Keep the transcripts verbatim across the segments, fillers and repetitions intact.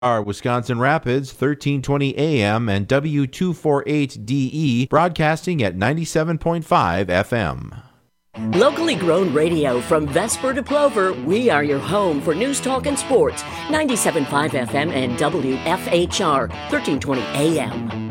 Our Wisconsin Rapids, thirteen twenty A M and W two forty-eight D E, broadcasting at ninety-seven point five F M. Locally grown radio from Vesper to Plover, we are your home for news, talk, and sports. ninety-seven point five F M and W F H R, thirteen twenty A M.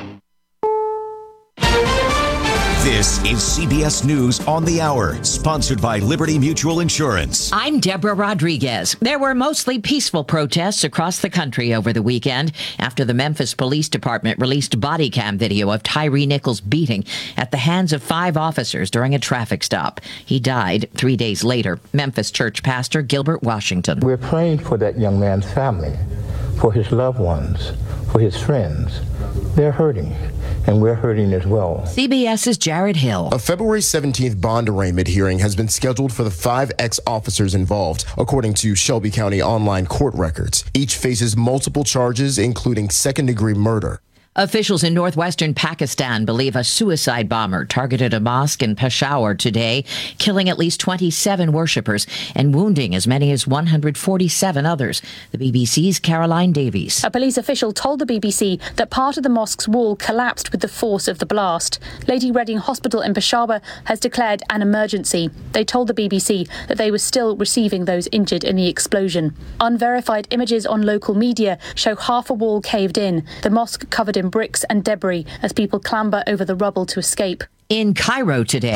This is C B S News on the Hour, sponsored by Liberty Mutual Insurance. I'm Deborah Rodriguez. There were mostly peaceful protests across the country over the weekend after the Memphis Police Department released body cam video of Tyree Nichols' beating at the hands of five officers during a traffic stop. He died three days later. Memphis church pastor Gilbert Washington. We're praying for that young man's family, for his loved ones, for his friends. They're hurting, and we're hurting as well. CBS's Jared Hill. A February seventeenth bond arraignment hearing has been scheduled for the five ex-officers involved, according to Shelby County online court records. Each faces multiple charges, including second-degree murder. Officials in northwestern Pakistan believe a suicide bomber targeted a mosque in Peshawar today, killing at least twenty-seven worshippers and wounding as many as one hundred forty-seven others. The B B C's Caroline Davies. A police official told the B B C that part of the mosque's wall collapsed with the force of the blast. Lady Reading Hospital in Peshawar has declared an emergency. They told the B B C that they were still receiving those injured in the explosion. Unverified images on local media show half a wall caved in, the mosque covered in bricks and debris as people clamber over the rubble to escape. In Cairo today,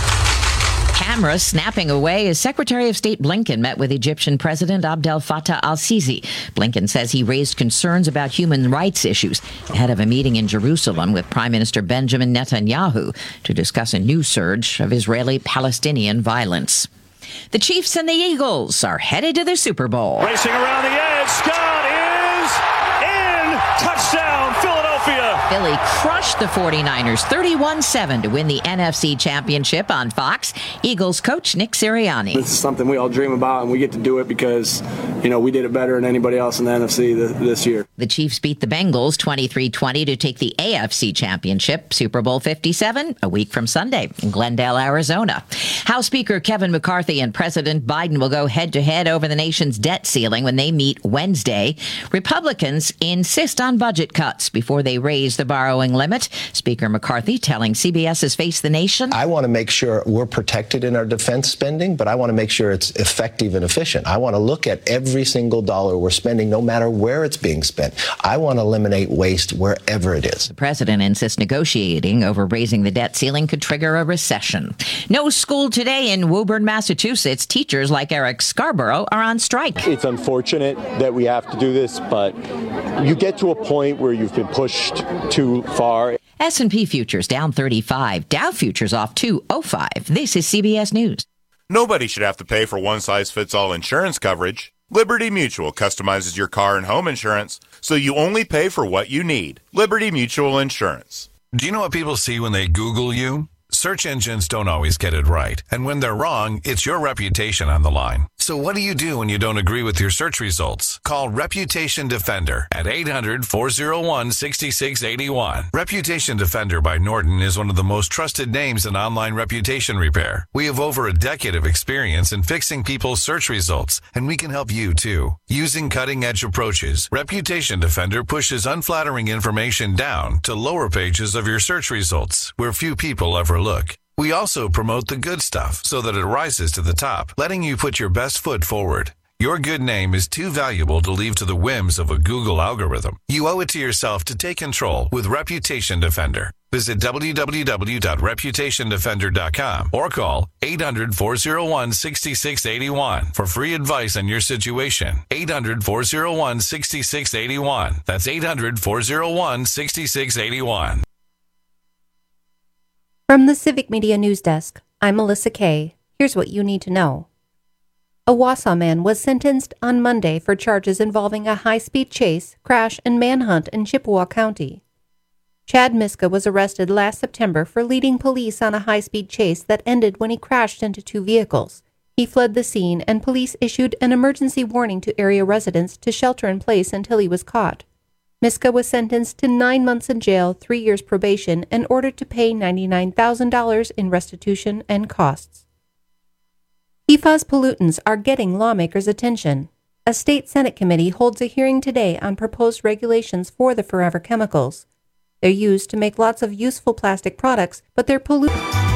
cameras snapping away as Secretary of State Blinken met with Egyptian President Abdel Fattah al-Sisi. Blinken says he raised concerns about human rights issues ahead of a meeting in Jerusalem with Prime Minister Benjamin Netanyahu to discuss a new surge of Israeli-Palestinian violence. The Chiefs and the Eagles are headed to the Super Bowl. Racing around the edge, Scott is in! Touchdown, Philadelphia! Philly crushed the forty-niners thirty-one seven to win the N F C Championship on Fox. Eagles coach Nick Sirianni. This is something we all dream about, and we get to do it because, you know, we did it better than anybody else in the N F C th- this year. The Chiefs beat the Bengals twenty-three twenty to take the A F C Championship. Super Bowl fifty-seven, a week from Sunday in Glendale, Arizona. House Speaker Kevin McCarthy and President Biden will go head-to-head over the nation's debt ceiling when they meet Wednesday. Republicans insist on budget cuts before they raise the borrowing limit. Speaker McCarthy telling CBS's Face the Nation. I want to make sure we're protected in our defense spending, but I want to make sure it's effective and efficient. I want to look at every single dollar we're spending, no matter where it's being spent. I want to eliminate waste wherever it is. The president insists negotiating over raising the debt ceiling could trigger a recession. No school today in Woburn, Massachusetts. Teachers like Eric Scarborough are on strike. It's unfortunate that we have to do this, but you get to a point where you've been pushed too far. S and P futures down thirty-five. Dow futures off two oh five. This is C B S News. Nobody should have to pay for one-size-fits-all insurance coverage. Liberty Mutual customizes your car and home insurance, so you only pay for what you need. Liberty Mutual Insurance. Do you know what people see when they Google you? Search engines don't always get it right. And when they're wrong, it's your reputation on the line. So what do you do when you don't agree with your search results? Call Reputation Defender at eight hundred, four oh one, six six eight one. Reputation Defender by Norton is one of the most trusted names in online reputation repair. We have over a decade of experience in fixing people's search results, and we can help you too. Using cutting-edge approaches, Reputation Defender pushes unflattering information down to lower pages of your search results, where few people ever look. We also promote the good stuff so that it rises to the top, letting you put your best foot forward. Your good name is too valuable to leave to the whims of a Google algorithm. You owe it to yourself to take control with Reputation Defender. Visit w w w dot reputation defender dot com or call eight hundred, four oh one, six six eight one for free advice on your situation. eight hundred, four oh one, six six eight one. That's eight hundred, four oh one, six six eight one. From the Civic Media News Desk, I'm Melissa Kay. Here's what you need to know. A Wausau man was sentenced on Monday for charges involving a high-speed chase, crash, and manhunt in Chippewa County. Chad Miska was arrested last September for leading police on a high-speed chase that ended when he crashed into two vehicles. He fled the scene, and police issued an emergency warning to area residents to shelter in place until he was caught. Miska was sentenced to nine months in jail, three years probation, and ordered to pay ninety-nine thousand dollars in restitution and costs. P FAS pollutants are getting lawmakers' attention. A state Senate committee holds a hearing today on proposed regulations for the forever chemicals. They're used to make lots of useful plastic products, but they're polluting.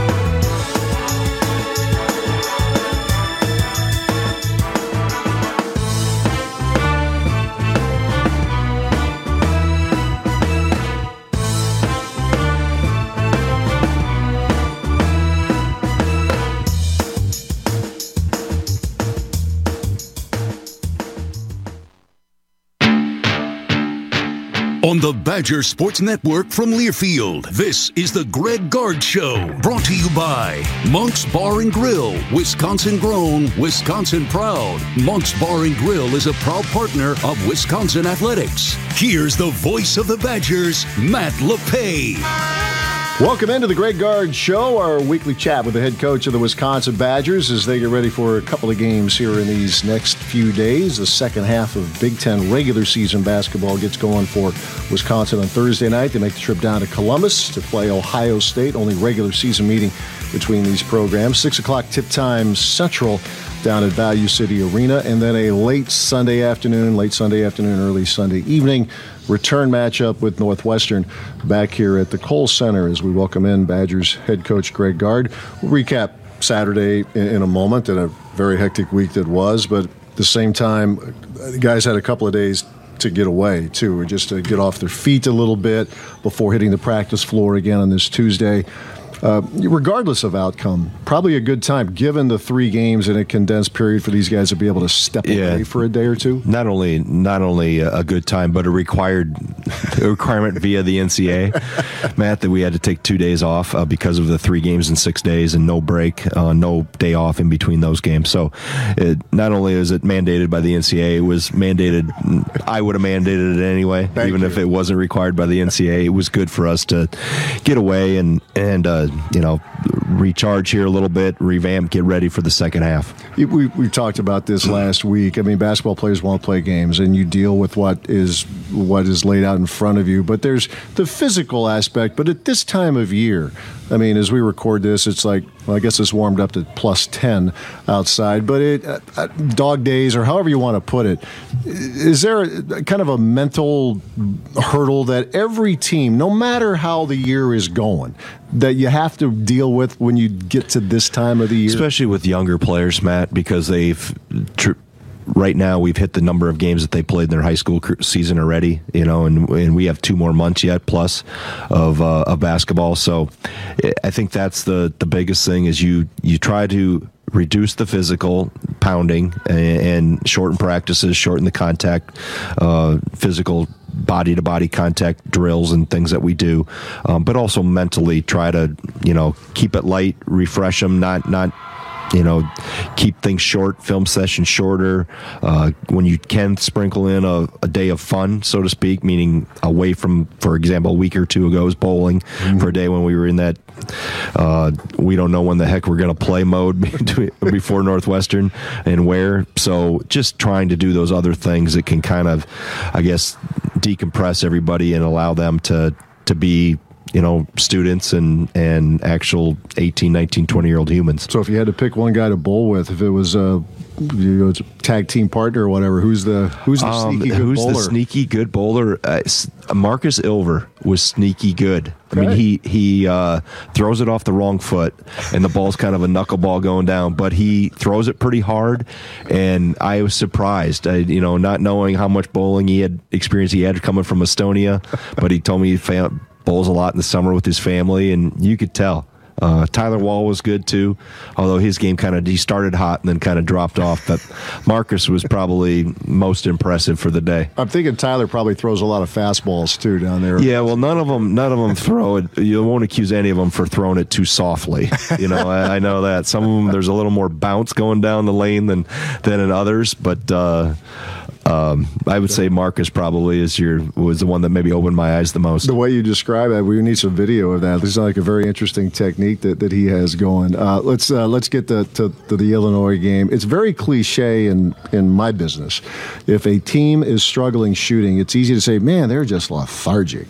On the Badger Sports Network from Learfield, this is the Greg Gard Show, brought to you by Monk's Bar and Grill, Wisconsin grown, Wisconsin proud. Monk's Bar and Grill is a proud partner of Wisconsin Athletics. Here's the voice of the Badgers, Matt LePay. Welcome into the Greg Gard Show, our weekly chat with the head coach of the Wisconsin Badgers as they get ready for a couple of games here in these next few days. The second half of Big Ten regular season basketball gets going for Wisconsin on Thursday night. They make the trip down to Columbus to play Ohio State, only regular season meeting between these programs. Six o'clock tip time Central down at Value City Arena, and then a late Sunday afternoon, late Sunday afternoon, early Sunday evening return matchup with Northwestern back here at the Kohl Center as we welcome in Badgers head coach Greg Gard. We'll recap Saturday in, in a moment, and a very hectic week that was, but at the same time, the guys had a couple of days to get away, too, just to get off their feet a little bit before hitting the practice floor again on this Tuesday. Uh, regardless of outcome, probably a good time, given the three games in a condensed period, for these guys to be able to step yeah. away for a day or two. Not only not only a good time, but a required a requirement via the N C A A, Matt, that we had to take two days off uh, because of the three games in six days and no break, uh, no day off in between those games. So it, not only is it mandated by the N C A A, it was mandated, I would have mandated it anyway, Thank even you. if it wasn't required by the N C A A. It was good for us to get away and, and uh, you know, recharge here a little bit, revamp, get ready for the second half. We, we talked about this last week. I mean, basketball players won't play games, and you deal with what is what is laid out in front of you. But there's the physical aspect. But at this time of year, I mean, as we record this, it's like, well, I guess it's warmed up to plus ten outside. But it uh, uh, dog days, or however you want to put it, is there a, kind of a mental hurdle that every team, no matter how the year is going, that you have to deal with when you get to this time of the year? Especially with younger players, Matt, because they've tr- right now we've hit the number of games that they played in their high school season already, you know, and and we have two more months yet plus of uh, of basketball. So I think that's the the biggest thing is you you try to reduce the physical pounding and, and shorten practices, shorten the contact, uh, physical body-to-body contact drills and things that we do, um, but also mentally try to, you know, keep it light, refresh them, not not. You know, keep things short, film sessions shorter. Uh, when you can sprinkle in a, a day of fun, so to speak, meaning away from, for example, a week or two ago was bowling mm-hmm. for a day when we were in that uh, we don't know when the heck we're going to play mode before Northwestern and where. So just trying to do those other things that can kind of, I guess, decompress everybody and allow them to to be, you know, students and, and actual eighteen, nineteen, twenty-year-old humans. So if you had to pick one guy to bowl with, if it was a, you know, tag team partner or whatever, who's the who's the um, sneaky good who's bowler? Who's the sneaky good bowler? Uh, Marcus Ilver was sneaky good. I mean, he he uh, throws it off the wrong foot, and the ball's kind of a knuckleball going down, but he throws it pretty hard, and I was surprised, I, you know, not knowing how much bowling he had experience he had coming from Estonia, but he told me he found bowls a lot in the summer with his family, and you could tell. Uh, Tyler Wall was good too, although his game kind of he started hot and then kind of dropped off. But Marcus was probably most impressive for the day. I'm thinking Tyler probably throws a lot of fastballs too down there. Yeah, well, none of them, none of them throw it. You won't accuse any of them for throwing it too softly. You know, I, I know that some of them there's a little more bounce going down the lane than than in others, but. Uh, Um, I would say Marcus probably is your was the one that maybe opened my eyes the most. The way you describe it, we need some video of that. This is like a very interesting technique that, that he has going. Uh, let's uh, let's get to, to, to the Illinois game. It's very cliche in, in my business. If a team is struggling shooting, it's easy to say, man, they're just lethargic.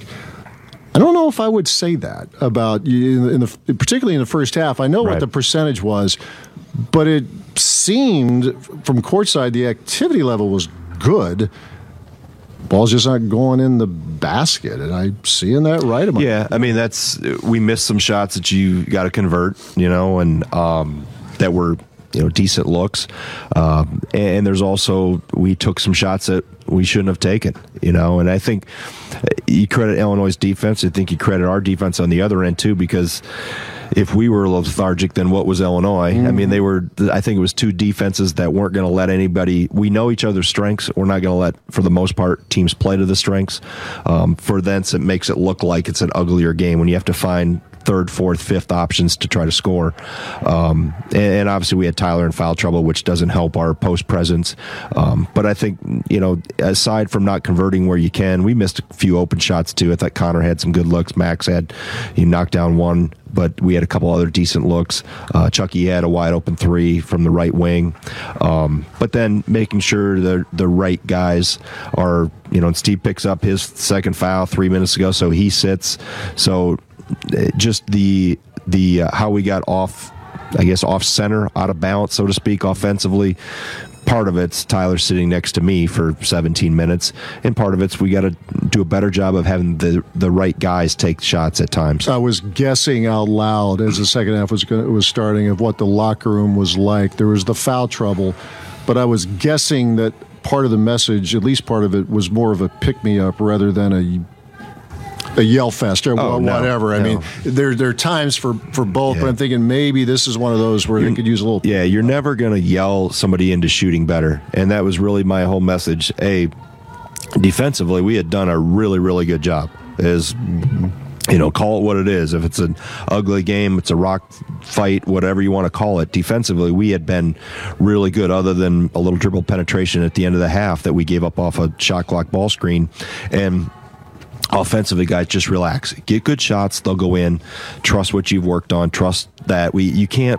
I don't know if I would say that about you, in the, particularly in the first half. I know right. what the percentage was. but it seemed from courtside the activity level was good. Ball's just not going in the basket, and I seeing that right. Am I? Yeah, I mean that's we missed some shots that you got to convert, you know, and um, that were you know decent looks, um, and there's also we took some shots that we shouldn't have taken, you know, and I think you credit Illinois' defense. I think you credit our defense on the other end too, because if we were lethargic, then what was Illinois? Mm. I mean, they were, I think it was two defenses that weren't going to let anybody, we know each other's strengths. We're not going to let, for the most part, teams play to the strengths. Um, for thence, it makes it look like it's an uglier game when you have to find third, fourth, fifth options to try to score. Um, and, and obviously we had Tyler in foul trouble, which doesn't help our post presence. Um, but I think, you know, aside from not converting where you can, we missed a few open shots too. I thought Connor had some good looks. Max had, he knocked down one, but we had a couple other decent looks. Uh, Chucky had a wide open three from the right wing. Um, but then making sure the the right guys are, you know, and Steve picks up his second foul three minutes ago, so he sits. So just the the uh, how we got off, I guess, off center, out of balance, so to speak, offensively. Part of it's Tyler sitting next to me for seventeen minutes, and part of it's we got to do a better job of having the the right guys take shots at times. I was guessing out loud as the second half was gonna, was starting of what the locker room was like. There was the foul trouble, but I was guessing that part of the message, at least part of it, was more of a pick-me-up rather than a a yell fest or oh, whatever. No, I no. mean, there there are times for, for both, yeah. but I'm thinking maybe this is one of those where you're, they could use a little. Yeah, you're never going to yell somebody into shooting better. And that was really my whole message. A, defensively, we had done a really, really good job. Is you know, call it what it is. If it's an ugly game, it's a rock fight, whatever you want to call it. Defensively, we had been really good other than a little dribble penetration at the end of the half that we gave up off a shot clock ball screen. And offensively, guys, just relax. Get good shots. They'll go in. Trust what you've worked on. Trust that we. You can't.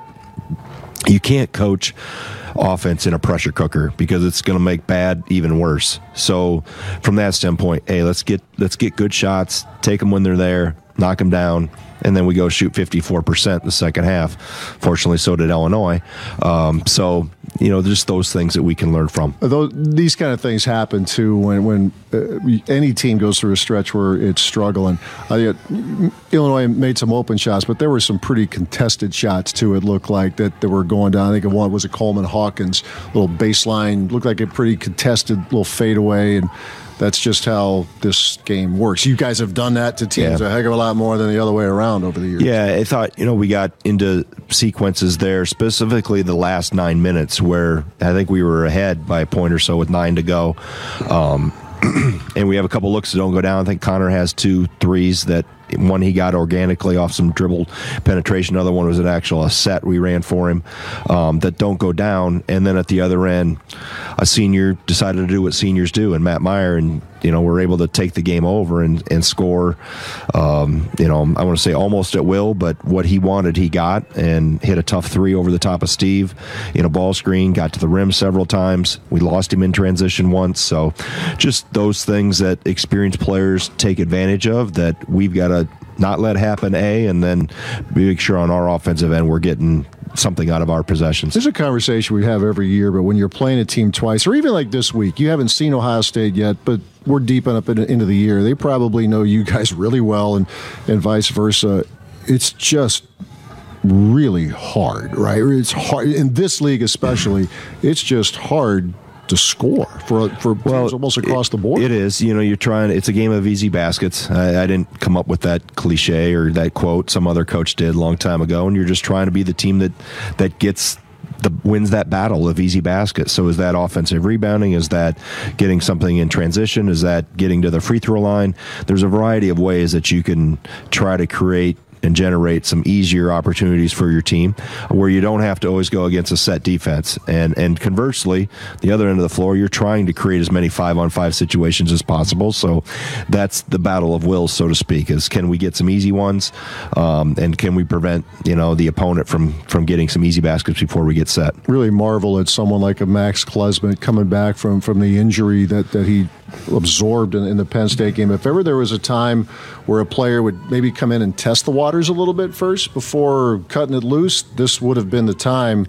You can't coach offense in a pressure cooker because it's going to make bad even worse. So, from that standpoint, hey, let's get let's get good shots. Take them when they're there. Knock them down. And then we go shoot fifty-four percent in the second half. Fortunately, so did Illinois. Um, so, you know, just those things that we can learn from. Those, these kind of things happen, too, when, when uh, any team goes through a stretch where it's struggling. Uh, Illinois made some open shots, but there were some pretty contested shots, too, it looked like, that, that were going down. I think of one was a Coleman Hawkins little baseline, looked like a pretty contested little fadeaway, and that's just how this game works. You guys have done that to teams yeah. a heck of a lot more than the other way around over the years. Yeah, I thought, you know, we got into sequences there, specifically the last nine minutes where I think we were ahead by a point or so with nine to go. Um, and we have a couple looks that don't go down. I think Connor has two threes that one he got organically off some dribble penetration. Another one was an actual a set we ran for him um, that don't go down. And then at the other end, a senior decided to do what seniors do, and Matt Meyer, and you know we're able to take the game over and and score. Um, you know, I want to say almost at will, but what he wanted, he got, and hit a tough three over the top of Steve in a ball screen. Got to the rim several times. We lost him in transition once. So, just those things that experienced players take advantage of that we've got to not let happen, A, and then make sure on our offensive end we're getting something out of our possessions. There's a conversation we have every year, but when you're playing a team twice, or even like this week, you haven't seen Ohio State yet, but we're deep up into the year. They probably know you guys really well, and, and vice versa. It's just really hard, right? It's hard in this league especially. It's just hard to score for for well, almost across it, the board. It is. You know, you're trying. It's a game of easy baskets. I, I didn't come up with that cliche or that quote. Some other coach did a long time ago. And you're just trying to be the team that that gets the wins that battle of easy baskets. So is that offensive rebounding? Is that getting something in transition? Is that getting to the free throw line? There's a variety of ways that you can try to create and generate some easier opportunities for your team where you don't have to always go against a set defense. And and conversely, the other end of the floor, you're trying to create as many five-on-five situations as possible. So that's the battle of wills, so to speak, is can we get some easy ones um, and can we prevent, you know, the opponent from, from getting some easy baskets before we get set. Really marvel at someone like a Max Klesmit coming back from, from the injury that, that he absorbed in, in the Penn State game. If ever there was a time where a player would maybe come in and test the waters a little bit first before cutting it loose, this would have been the time.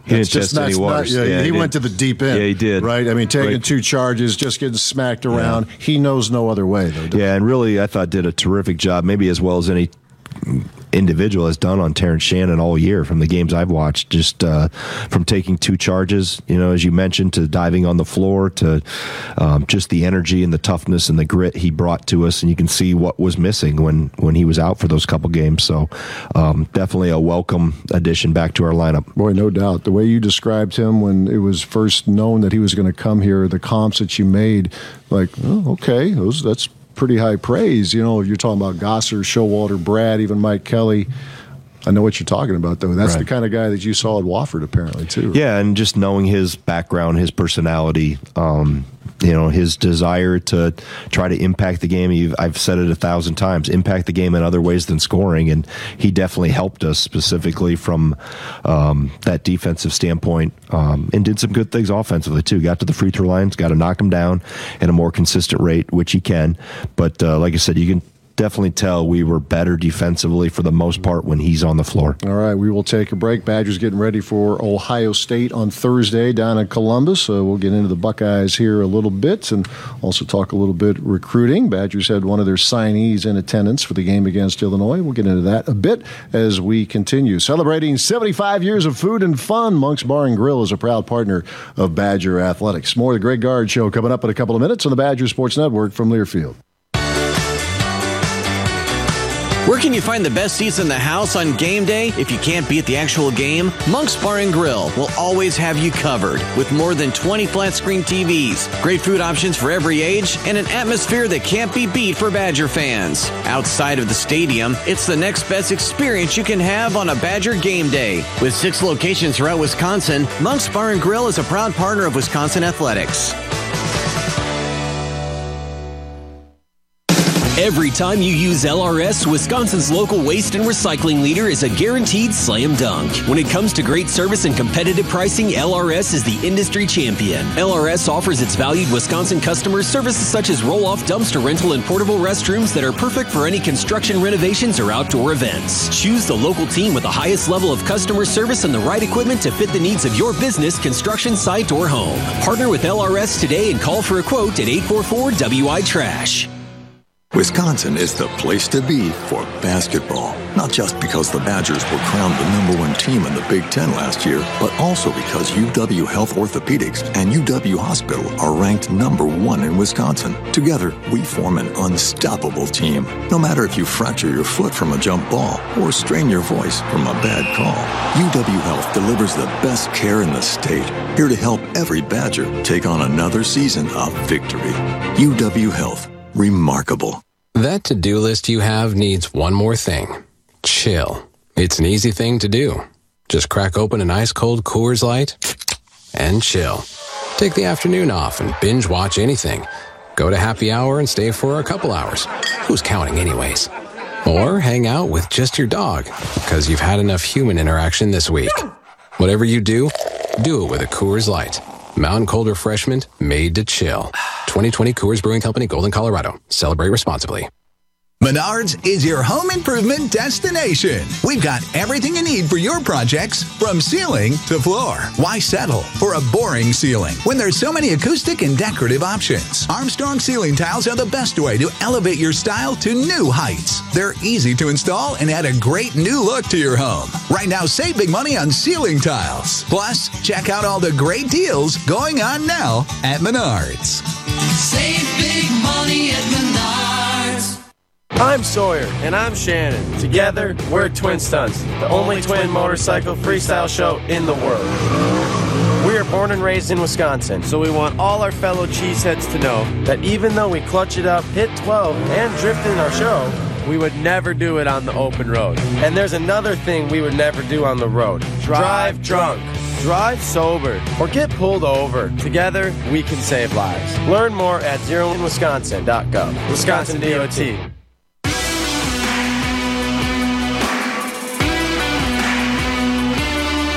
He didn't test any waters. Yeah, yeah, he, he went to the deep end. Yeah, he did. Right? I mean, taking right. two charges, just getting smacked around. Yeah. He knows no other way, though. Yeah, and really, I thought did a terrific job, maybe as well as any individual has done on Terrence Shannon all year from the games I've watched, just uh, from taking two charges, you know, as you mentioned, to diving on the floor, to um, just the energy and the toughness and the grit he brought to us. And you can see what was missing when, when he was out for those couple games. So um, definitely a welcome addition back to our lineup. Boy, no doubt. The way you described him when it was first known that he was going to come here, the comps that you made, like, oh, okay, those that's pretty high praise. You know, if you're talking about Gosser, Showalter, Brad, even Mike Kelly. I know what you're talking about, though. That's right. The kind of guy that you saw at Wofford, apparently, too. Yeah, and just knowing his background, his personality, um, you know, his desire to try to impact the game. I've said it a thousand times, impact the game in other ways than scoring, and he definitely helped us specifically from um, that defensive standpoint, um, and did some good things offensively, too. Got to the free throw lines, got to knock them down at a more consistent rate, which he can. But uh, like I said, you can definitely tell we were better defensively for the most part when he's on the floor. All right, we will take a break. Badgers getting ready for Ohio State on Thursday down in Columbus. So we'll get into the Buckeyes here a little bit and also talk a little bit recruiting. Badgers had one of their signees in attendance for the game against Illinois. We'll get into that a bit as we continue. Celebrating seventy-five years of food and fun, Monk's Bar and Grill is a proud partner of Badger Athletics. More of the Greg Gard Show coming up in a couple of minutes on the Badger Sports Network from Learfield. Where can you find the best seats in the house on game day if you can't be at the actual game? Monk's Bar and Grill will always have you covered with more than twenty flat-screen T Vs, great food options for every age, and an atmosphere that can't be beat for Badger fans. Outside of the stadium, it's the next best experience you can have on a Badger game day. With six locations throughout Wisconsin, Monk's Bar and Grill is a proud partner of Wisconsin Athletics. Every time you use L R S, Wisconsin's local waste and recycling leader is a guaranteed slam dunk. When it comes to great service and competitive pricing, L R S is the industry champion. L R S offers its valued Wisconsin customers services such as roll-off dumpster rental and portable restrooms that are perfect for any construction renovations or outdoor events. Choose the local team with the highest level of customer service and the right equipment to fit the needs of your business, construction site, or home. Partner with L R S today and call for a quote at eight four four W I Trash. Wisconsin is the place to be for basketball. Not just because the Badgers were crowned the number one team in the Big Ten last year, but also because U W Health Orthopedics and U W Hospital are ranked number one in Wisconsin. Together, we form an unstoppable team. No matter if you fracture your foot from a jump ball or strain your voice from a bad call, U W Health delivers the best care in the state. Here to help every Badger take on another season of victory. U W Health. Remarkable. That to-do list you have needs one more thing. Chill. It's an easy thing to do. Just crack open an ice-cold Coors Light and chill. Take the afternoon off and binge watch anything. Go to happy hour and stay for a couple hours. Who's counting anyways? Or hang out with just your dog because you've had enough human interaction this week. Whatever you do, do it with a Coors Light. Mountain cold refreshment made to chill. twenty twenty Coors Brewing Company, Golden, Colorado. Celebrate responsibly. Menards is your home improvement destination. We've got everything you need for your projects, from ceiling to floor. Why settle for a boring ceiling when there's so many acoustic and decorative options? Armstrong ceiling tiles are the best way to elevate your style to new heights. They're easy to install and add a great new look to your home. Right now, save big money on ceiling tiles. Plus, check out all the great deals going on now at Menards. Save big money at Menards. I'm Sawyer, and I'm Shannon. Together, we're Twin Stunts, the only twin motorcycle freestyle show in the world. We are born and raised in Wisconsin, so we want all our fellow cheeseheads to know that even though we clutch it up, hit twelve, and drift in our show, we would never do it on the open road. And there's another thing we would never do on the road. Drive drunk. Drive sober or get pulled over. Together, we can save lives. Learn more at zero in wisconsin dot gov. Wisconsin D O T.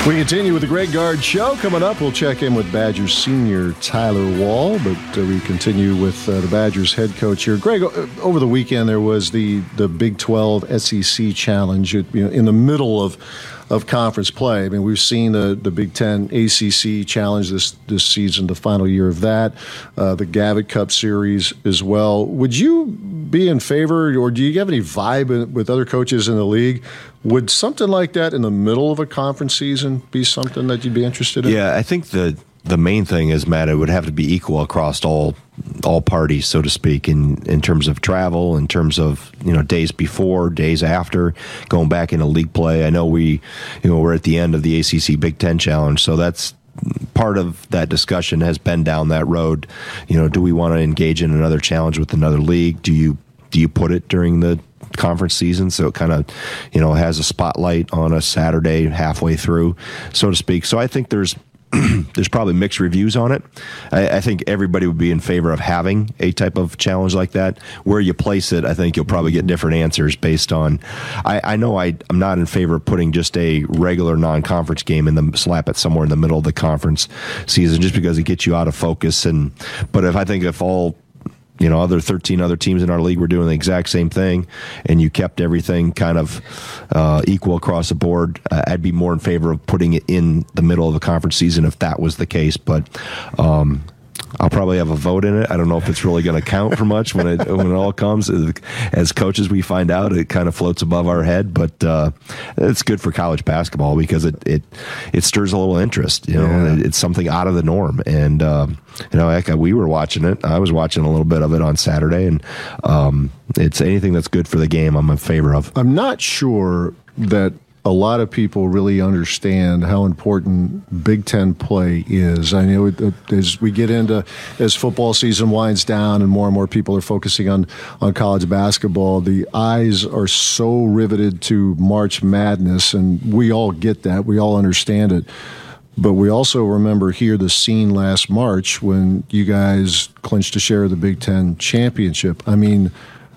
We continue with the Greg Gard Show. Coming up, we'll check in with Badgers senior Tyler Wall, but uh, we continue with uh, the Badgers head coach here. Greg, over the weekend there was the, the Big twelve S E C Challenge, you know, in the middle of of conference play. I mean, we've seen the, the Big Ten A C C Challenge this, this season, the final year of that, uh, the Gavitt Cup Series as well. Would you be in favor, or do you have any vibe with other coaches in the league? Would something like that in the middle of a conference season be something that you'd be interested in? Yeah, I think the the main thing is, Matt, it would have to be equal across all all parties, so to speak, in, in terms of travel, in terms of, you know, days before, days after, going back into league play. I know we, you know, we're at the end of the A C C Big Ten Challenge, so that's part of that discussion has been down that road. You know, do we want to engage in another challenge with another league? Do you do you put it during the conference season, so it kind of, you know, has a spotlight on a Saturday halfway through, so to speak? So I think there's there's probably mixed reviews on it. I, I think everybody would be in favor of having a type of challenge like that. Where you place it, I think you'll probably get different answers based on. I, I know I, I'm not in favor of putting just a regular non-conference game in the slap it somewhere in the middle of the conference season, just because it gets you out of focus. And but if I think if all, you know, other thirteen other teams in our league were doing the exact same thing, and you kept everything kind of uh, equal across the board, uh, I'd be more in favor of putting it in the middle of the conference season if that was the case. But um, I'll probably have a vote in it. I don't know if it's really going to count for much when it when it all comes. As coaches, we find out it kind of floats above our head, but uh, it's good for college basketball because it it, it stirs a little interest. You know, yeah. It's something out of the norm, and uh, you know, heck, we were watching it. I was watching a little bit of it on Saturday, and um, it's anything that's good for the game, I'm in favor of. I'm not sure that a lot of people really understand how important Big Ten play is. I know as we get into, as football season winds down and more and more people are focusing on, on college basketball, the eyes are so riveted to March Madness, and we all get that. We all understand it. But we also remember here the scene last March when you guys clinched a share of the Big Ten championship. I mean,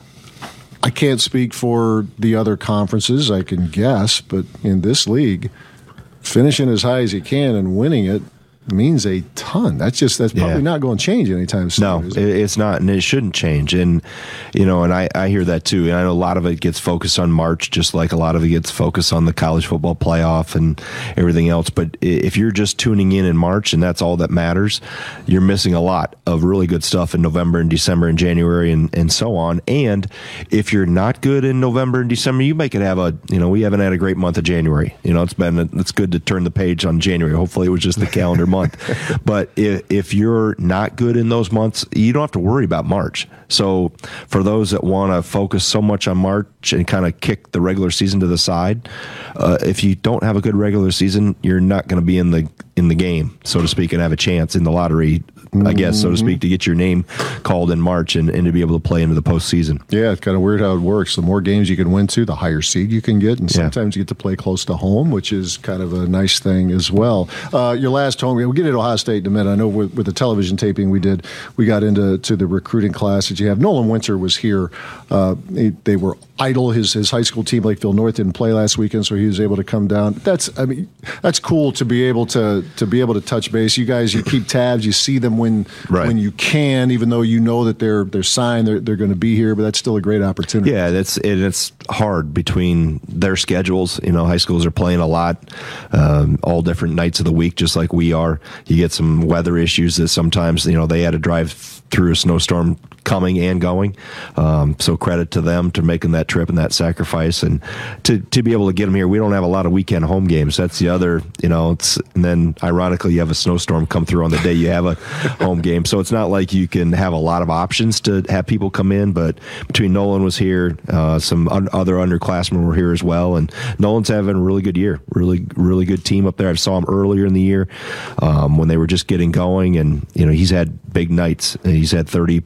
I can't speak for the other conferences, I can guess, but in this league, finishing as high as you can and winning it means a ton. That's just that's probably yeah. not going to change anytime soon. No, is it? it's not, and it shouldn't change. And you know, and I, I hear that too. And I know a lot of it gets focused on March, just like a lot of it gets focused on the college football playoff and everything else. But if you're just tuning in in March and that's all that matters, you're missing a lot of really good stuff in November and December and January and, and so on. And if you're not good in November and December, you make it have a, you know, we haven't had a great month of January. You know, it's been it's good to turn the page on January. Hopefully, it was just the calendar month. But if, if you're not good in those months, you don't have to worry about March. So for those that want to focus so much on March and kind of kick the regular season to the side, uh, if you don't have a good regular season, you're not going to be in the in the game, so to speak, and have a chance in the lottery, I guess, so to speak, to get your name called in March and, and to be able to play into the postseason. Yeah, it's kind of weird how it works. The more games you can win to, the higher seed you can get, and sometimes yeah. you get to play close to home, which is kind of a nice thing as well. Uh, your last home game, we'll get into Ohio State in a minute. I know with, with the television taping we did, we got into to the recruiting class that you have. Nolan Winter was here. Uh, they, they were idle. His his high school team, Lakeville North, didn't play last weekend, so he was able to come down. That's I mean, that's cool to be able to to be able to touch base. You guys, you keep tabs. You see them when right. when you can, even though you know that they're they're signed, they're they're going to be here. But that's still a great opportunity. Yeah, that's and it's hard between their schedules. You know, high schools are playing a lot, um, all different nights of the week, just like we are. You get some weather issues that sometimes you know they had to drive through a snowstorm coming and going. Um, so credit to them to making that trip and that sacrifice, and to to be able to get them here. We don't have a lot of weekend home games. That's the other, you know. It's, and then ironically, you have a snowstorm come through on the day you have a home game. So it's not like you can have a lot of options to have people come in. But between Nolan was here, uh, some un- other underclassmen were here as well, and Nolan's having a really good year. Really, really good team up there. I saw him earlier in the year um, when they were just getting going, and you know he's had big nights. He's had thirty point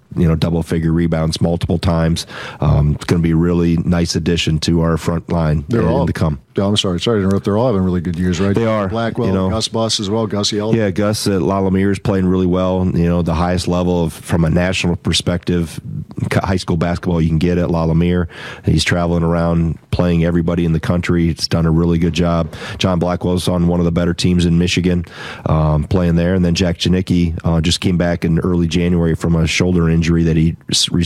you know, double-figure rebounds multiple times. Um, it's going to be a really nice addition to our front line They're uh, all to come. I'm sorry, sorry to interrupt. They're all having really good years, right? They are. Blackwell, you know, Gus Bus as well, Gus Yell. Yeah, Gus at La Lumiere is playing really well. You know, the highest level of, from a national perspective, high school basketball you can get at La Lumiere. He's traveling around playing everybody in the country. He's done a really good job. John Blackwell's on one of the better teams in Michigan, um, playing there. And then Jack Janicki uh, just came back in early January from a shoulder injury that he,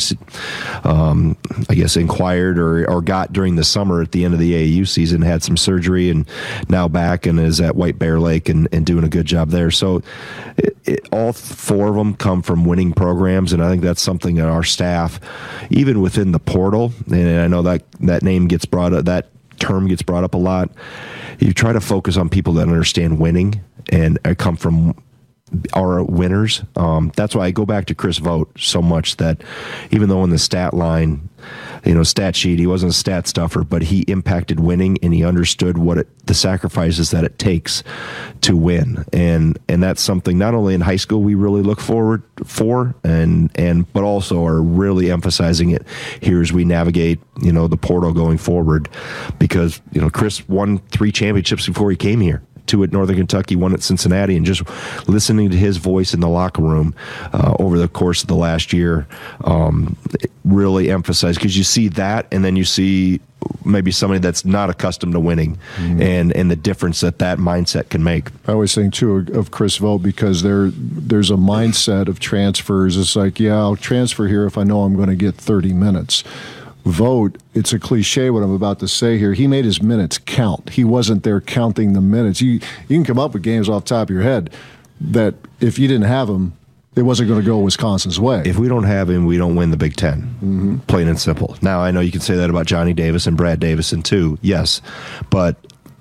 um, I guess, inquired or, or got during the summer at the end of the A A U season, had some surgery, and now back and is at White Bear Lake and, and doing a good job there. So it, it, all four of them come from winning programs, and I think that's something that our staff, even within the portal, and I know that that name gets brought up, that term gets brought up a lot, you try to focus on people that understand winning and come from our winners. Um, that's why I go back to Chris Vogt so much, that even though in the stat line, you know, stat sheet, he wasn't a stat stuffer, but he impacted winning, and he understood what it, the sacrifices that it takes to win. And and that's something not only in high school we really look forward for, and and but also are really emphasizing it here as we navigate, you know, the portal going forward, because, you know, Chris won three championships before he came here. Two at Northern Kentucky, one at Cincinnati, and just listening to his voice in the locker room uh, over the course of the last year um, really emphasized, because you see that, and then you see maybe somebody that's not accustomed to winning, mm-hmm. and and the difference that that mindset can make. I always think too of Chris Vogt, because there there's a mindset of transfers. It's like, yeah, I'll transfer here if I know I'm going to get thirty minutes. Vogt, it's a cliche what I'm about to say here, he made his minutes count. He wasn't there counting the minutes. You, you can come up with games off the top of your head that if you didn't have him, it wasn't going to go Wisconsin's way. If we don't have him, we don't win the Big Ten, mm-hmm. plain and simple. Now, I know you can say that about Johnny Davis and Brad Davison too, yes, but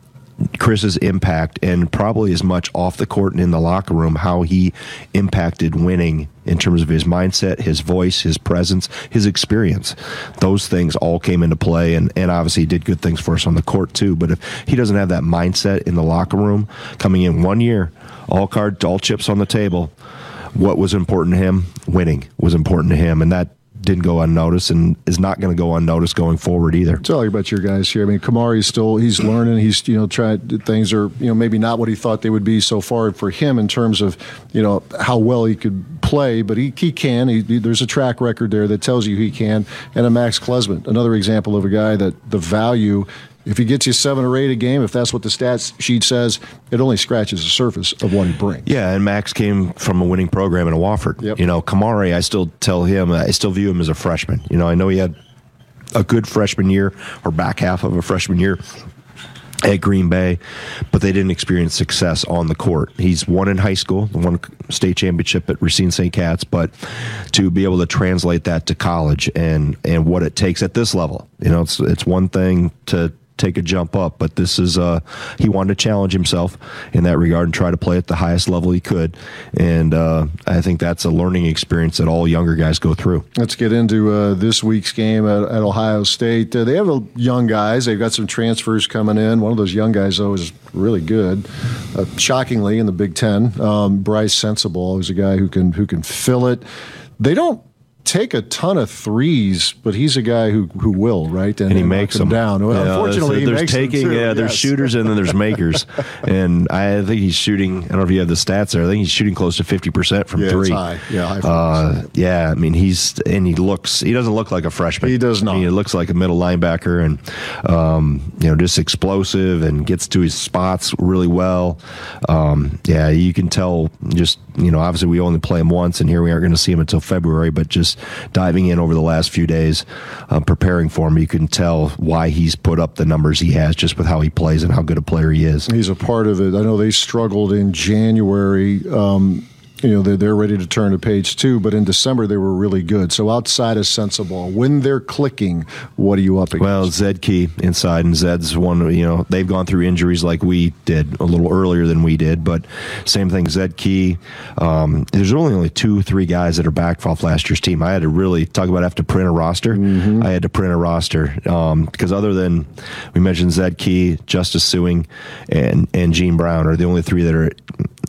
Chris's impact, and probably as much off the court and in the locker room, how he impacted winning in terms of his mindset, his voice, his presence, his experience. Those things all came into play, and, and obviously he did good things for us on the court too. But if he doesn't have that mindset in the locker room, coming in one year, all cards, all chips on the table, what was important to him? Winning was important to him, and that didn't go unnoticed and is not going to go unnoticed going forward either. Tell you about your guys here. I mean, Kamari's still, he's learning. He's, you know, tried, things are, you know, maybe not what he thought they would be so far for him in terms of, you know, how well he could play, but he, he can. He, he, there's a track record there that tells you he can. And a Max Klesmit, another example of a guy that the value, if he gets you seven or eight a game, if that's what the stats sheet says, it only scratches the surface of what he brings. Yeah, and Max came from a winning program in Wofford. Yep. You know, Kamari, I still tell him, I still view him as a freshman. You know, I know he had a good freshman year, or back half of a freshman year at Green Bay, but they didn't experience success on the court. He's won in high school, won a state championship at Racine Saint Cat's, but to be able to translate that to college and and what it takes at this level, you know, it's it's one thing to take a jump up, but this is uh he wanted to challenge himself in that regard and try to play at the highest level he could, and uh I think that's a learning experience that all younger guys go through. Let's get into uh this week's game at, at Ohio State. Uh, they have a, young guys. They've got some transfers coming in. One of those young guys though is really good, uh, shockingly in the Big Ten. um Bryce Sensabaugh is a guy who can who can fill it. They don't take a ton of threes, but he's a guy who who will, right? And, and he and makes them down. Well, yeah, unfortunately, he there's makes taking, them too. yeah, there's yes. shooters and then there's makers. And I think he's shooting, I don't know if you have the stats there, I think he's shooting close to fifty percent from yeah, three. It's high. Yeah, high uh, yeah, I mean, he's, and he looks, he doesn't look like a freshman. He does not. I mean, he looks like a middle linebacker, and, um, you know, just explosive and gets to his spots really well. Um, yeah, you can tell just, you know, obviously we only play him once, and here we aren't going to see him until February, but just diving in over the last few days, uh, preparing for him, you can tell why he's put up the numbers he has just with how he plays and how good a player he is. He's a part of it. I know they struggled in January. Um, you know, they're, they're ready to turn to page two, but in December they were really good. So outside of Sensabaugh, when they're clicking, what are you up against? Well, Zed Key inside, and Zed's one, you know, they've gone through injuries like we did a little earlier than we did, but same thing, Zed Key. Um, there's only only two, three guys that are back off last year's team. I had to really talk about have to print a roster. Mm-hmm. I had to print a roster um, because other than, we mentioned Zed Key, Justice Suing, and, and Gene Brown are the only three that are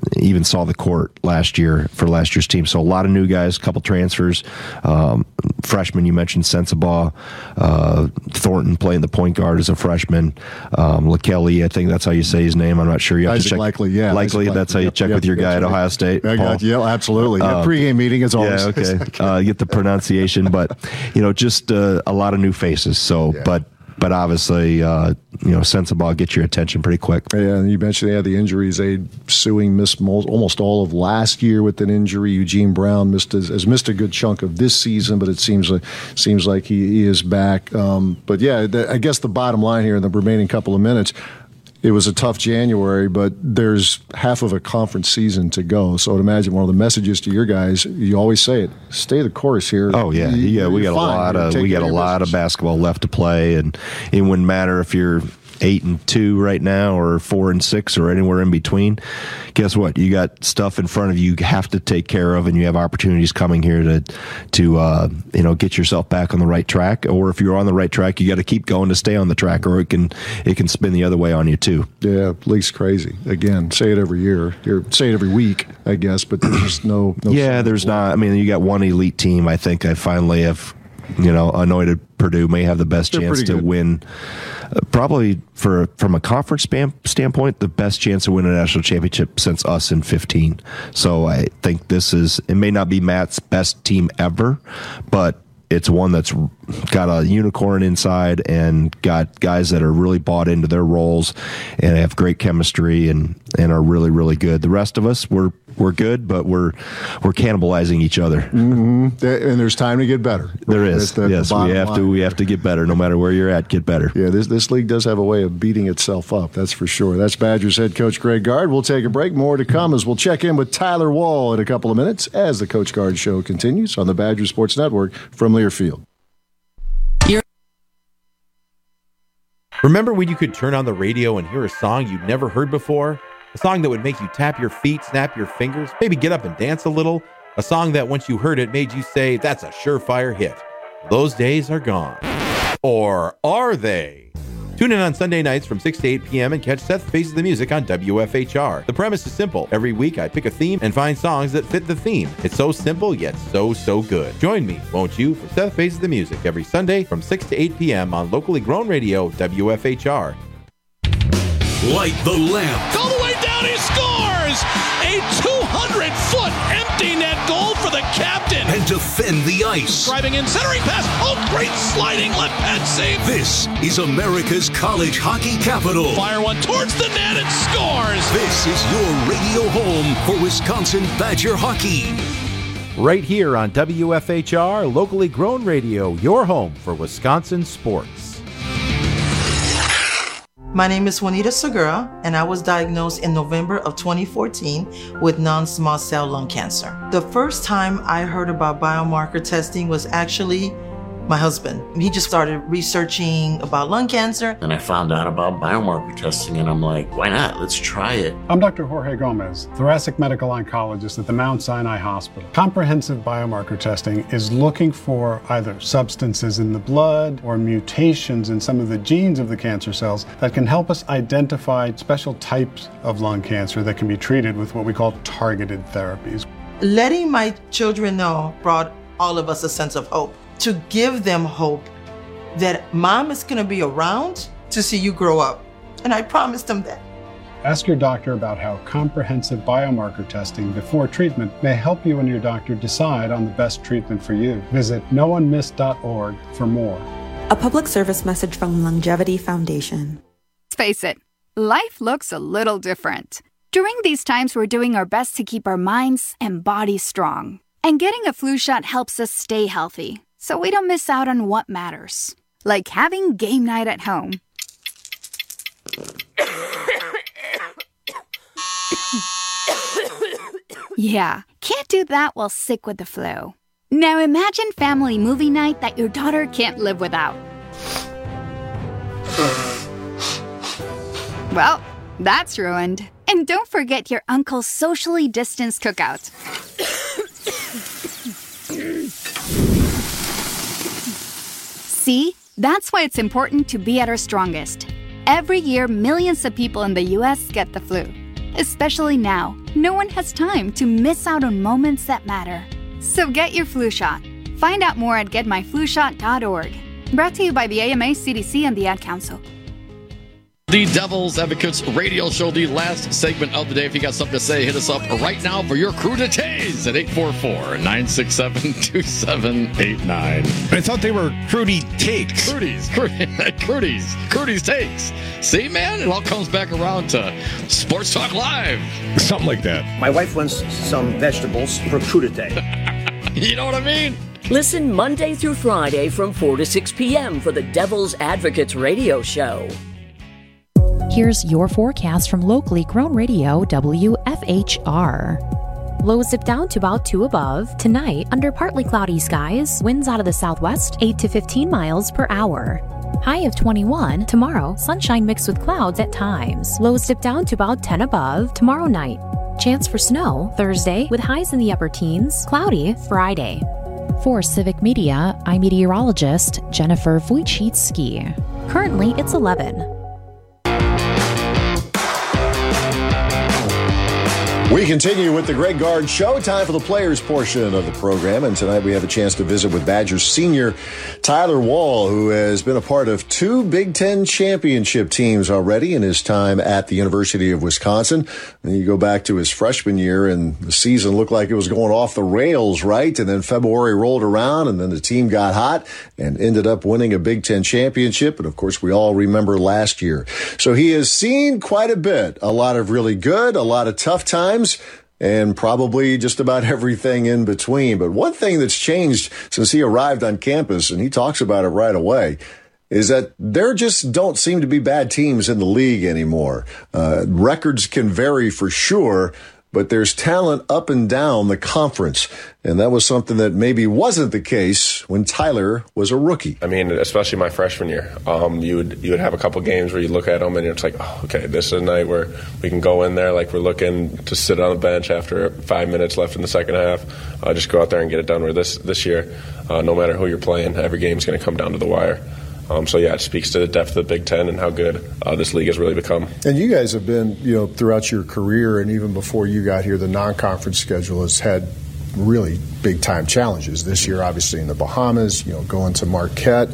even saw the court last year for last year's team. So a lot of new guys, a couple transfers, um, freshmen. You mentioned Sensabaugh, uh, Thornton playing the point guard as a freshman. Um, LaKelly, I think that's how you say his name. I'm not sure. You have Isaac to check. Likely, yeah. Likely, Isaac that's how you yep, check yep, with your guy at right. Ohio State. I got Paul. you. Yeah, absolutely. Yeah, Uh, pregame meeting is always. Yeah, okay. uh, get the pronunciation, but you know, just uh, a lot of new faces. So, Yeah. but. But obviously, uh, you know, Sensabaugh get your attention pretty quick. Yeah, and you mentioned they had the injuries. They suing missed mo- almost all of last year with an injury. Eugene Brown missed has, has missed a good chunk of this season, but it seems like seems like he, he is back. Um, but yeah, the, I guess the bottom line here in the remaining couple of minutes. It was a tough January, but there's half of a conference season to go. So I'd imagine one of the messages to your guys, you always say it, stay the course here. Oh yeah, you, yeah. We got a lot of we got a lot of basketball left to play, and it wouldn't matter if you're eight and two right now or four and six or anywhere in between. Guess what? You got stuff in front of you you have to take care of, and you have opportunities coming here to to uh, you know get yourself back on the right track. Or if you're on the right track, you got to keep going to stay on the track, or it can it can spin the other way on you too. Yeah, league's crazy. Again, say it every year. You're say it every week, I guess. But there's just no. no yeah, there's not. I mean, you got one elite team. I think I finally have. You know, anointed Purdue may have the best They're chance to good. win. Uh, probably for from a conference span, standpoint, the best chance to win a national championship since us in fifteen. So I think this is. It may not be Matt's best team ever, but it's one that's got a unicorn inside and got guys that are really bought into their roles and have great chemistry and, and are really, really good. The rest of us, we're we're good, but we're we're cannibalizing each other. Mm-hmm. And there's time to get better. There is. That's the- yes, the we bottom have line. to. We have to get better. No matter where you're at, get better. Yeah, this this league does have a way of beating itself up. That's for sure. That's Badgers head coach Greg Gard. We'll take a break. More to come as we'll check in with Tyler Wall in a couple of minutes as the Coach Gard Show continues on the Badger Sports Network from Learfield. Remember when you could turn on the radio and hear a song you'd never heard before? A song that would make you tap your feet, snap your fingers, maybe get up and dance a little? A song that once you heard it made you say, that's a surefire hit. Those days are gone. Or are they? Tune in on Sunday nights from six to eight p.m. and catch Seth Faces the Music on W F H R. The premise is simple. Every week I pick a theme and find songs that fit the theme. It's so simple, yet so, so good. Join me, won't you, for Seth Faces the Music every Sunday from six to eight p.m. on locally grown radio W F H R. Light the lamp. All the way down, he scores! A two hundred foot empty net goal for the captain. And defend the ice. Driving in, centering pass. Oh, great sliding left pad save. This is America's college hockey capital. Fire one towards the net and scores. This is your radio home for Wisconsin Badger hockey. Right here on W F H R, locally grown radio, your home for Wisconsin sports. My name is Juanita Segura, and I was diagnosed in November of twenty fourteen with non-small cell lung cancer. The first time I heard about biomarker testing was actually my husband. He just started researching about lung cancer. And I found out about biomarker testing, and I'm like, why not? Let's try it. I'm Doctor Jorge Gomez, thoracic medical oncologist at the Mount Sinai Hospital. Comprehensive biomarker testing is looking for either substances in the blood or mutations in some of the genes of the cancer cells that can help us identify special types of lung cancer that can be treated with what we call targeted therapies. Letting my children know brought all of us a sense of hope. To give them hope that mom is going to be around to see you grow up. And I promised them that. Ask your doctor about how comprehensive biomarker testing before treatment may help you and your doctor decide on the best treatment for you. Visit no one missed dot org for more. A public service message from Longevity Foundation. Let's face it, life looks a little different. During these times, we're doing our best to keep our minds and bodies strong. And getting a flu shot helps us stay healthy, so we don't miss out on what matters. Like having game night at home. Yeah, can't do that while sick with the flu. Now imagine family movie night that your daughter can't live without. Well, that's ruined. And don't forget your uncle's socially distanced cookout. See? That's why it's important to be at our strongest. Every year, millions of people in the U S get the flu. Especially now, no one has time to miss out on moments that matter. So get your flu shot. Find out more at get my flu shot dot org. Brought to you by the A M A, C D C, and the Ad Council. The Devil's Advocates radio show, the last segment of the day. If you got something to say, hit us up right now for your crew to tase at eight four four, nine six seven, two seven eight nine. I thought they were Crudy Takes. Crudy's, Crudy's, Crudy's Takes. See, man, it all comes back around to Sports Talk Live. Something like that. My wife wants some vegetables for crudité. You know what I mean? Listen Monday through Friday from four to six p.m. for the Devil's Advocates radio show. Here's your forecast from locally grown radio W F H R. Lows dip down to about two above. Tonight, under partly cloudy skies, winds out of the southwest, eight to fifteen miles per hour. High of twenty-one. Tomorrow, sunshine mixed with clouds at times. Lows dip down to about ten above. Tomorrow night, chance for snow. Thursday, with highs in the upper teens. Cloudy Friday. For Civic Media, I'm meteorologist Jennifer Wojcicki. Currently, it's eleven. We continue with the Greg Gard Show. Time for the players portion of the program. And tonight we have a chance to visit with Badgers senior Tyler Wahl, who has been a part of two Big Ten championship teams already in his time at the University of Wisconsin. And you go back to his freshman year and the season looked like it was going off the rails, right? And then February rolled around and then the team got hot and ended up winning a Big Ten championship. And of course, we all remember last year. So he has seen quite a bit, a lot of really good, a lot of tough times, and probably just about everything in between. But one thing that's changed since he arrived on campus, and he talks about it right away, is that there just don't seem to be bad teams in the league anymore. Uh, records can vary for sure, but there's talent up and down the conference. And that was something that maybe wasn't the case when Tyler was a rookie. I mean, especially my freshman year, um, you would you would have a couple games where you look at them and it's like, oh, okay, this is a night where we can go in there like we're looking to sit on the bench after five minutes left in the second half. Uh, just go out there and get it done. Where this this year, uh, no matter who you're playing, every game's going to come down to the wire. Um, so, yeah, it speaks to the depth of the Big Ten and how good uh, this league has really become. And you guys have been, you know, throughout your career and even before you got here, the non-conference schedule has had really big-time challenges. This year, obviously, in the Bahamas, you know, going to Marquette.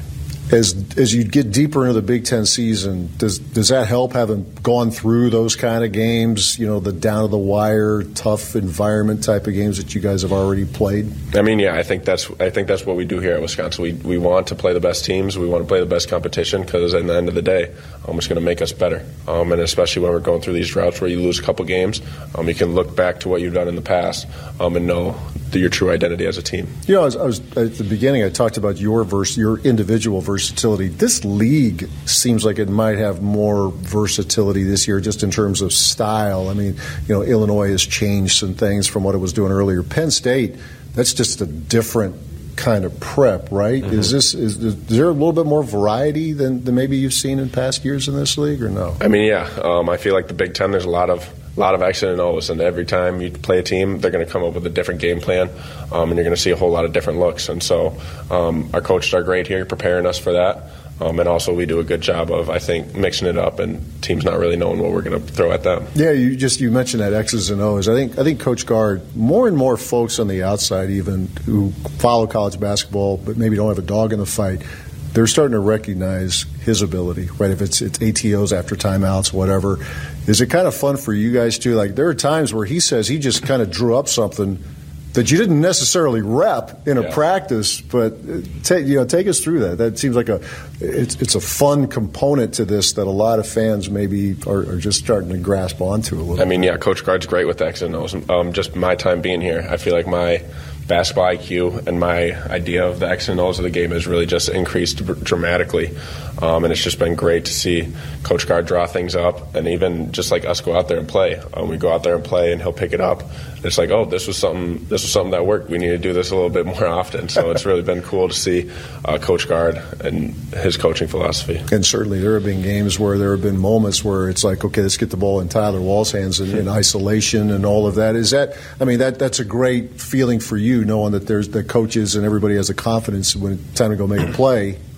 As as you get deeper into the Big Ten season, does does that help having gone through those kind of games, you know, the down-to-the-wire, tough environment type of games that you guys have already played? I mean, yeah, I think that's I think that's what we do here at Wisconsin. We we want to play the best teams. We want to play the best competition because at the end of the day, um, it's going to make us better. Um, and especially when we're going through these droughts where you lose a couple games, um, you can look back to what you've done in the past um, and know the, your true identity as a team. You know, I was, I was at the beginning, I talked about your verse, your individual versatility. This league seems like it might have more versatility this year just in terms of style. I mean, you know, Illinois has changed some things from what it was doing earlier. Penn State, that's just a different kind of prep, right? Mm-hmm. Is this is, is there a little bit more variety than, than maybe you've seen in past years in this league, or no? I mean, yeah. Um, I feel like the Big Ten, there's a lot of a lot of X and O's, and every time you play a team, they're going to come up with a different game plan, um, and you're going to see a whole lot of different looks. And so um, our coaches are great here preparing us for that. Um, and also we do a good job of, I think, mixing it up and teams not really knowing what we're going to throw at them. Yeah, you just you mentioned that X's and O's. I think I think Coach Gard, more and more folks on the outside even who follow college basketball but maybe don't have a dog in the fight, they're starting to recognize his ability, right? If it's it's A T Os after timeouts, whatever. Is it kind of fun for you guys too? Like there are times where he says he just kind of drew up something that you didn't necessarily rep in a yeah. practice, but take you know take us through that. That seems like a it's it's a fun component to this that a lot of fans maybe are, are just starting to grasp onto a little. I mean, yeah, Coach Gard's great with X and O's. Um, just my time being here, I feel like my basketball I Q and my idea of the X and O's of the game has really just increased dramatically. Um, and it's just been great to see Coach Gard draw things up, and even just like us go out there and play. Um, we go out there and play, and he'll pick it up. And it's like, oh, this was something. This was something that worked. We need to do this a little bit more often. So it's really been cool to see uh, Coach Gard and his coaching philosophy. And certainly there have been games where there have been moments where it's like, okay, let's get the ball in Tyler Wahl's hands in, in isolation and all of that. Is that? I mean, that that's a great feeling for you, knowing that there's the coaches and everybody has the confidence when it's time to go make a play.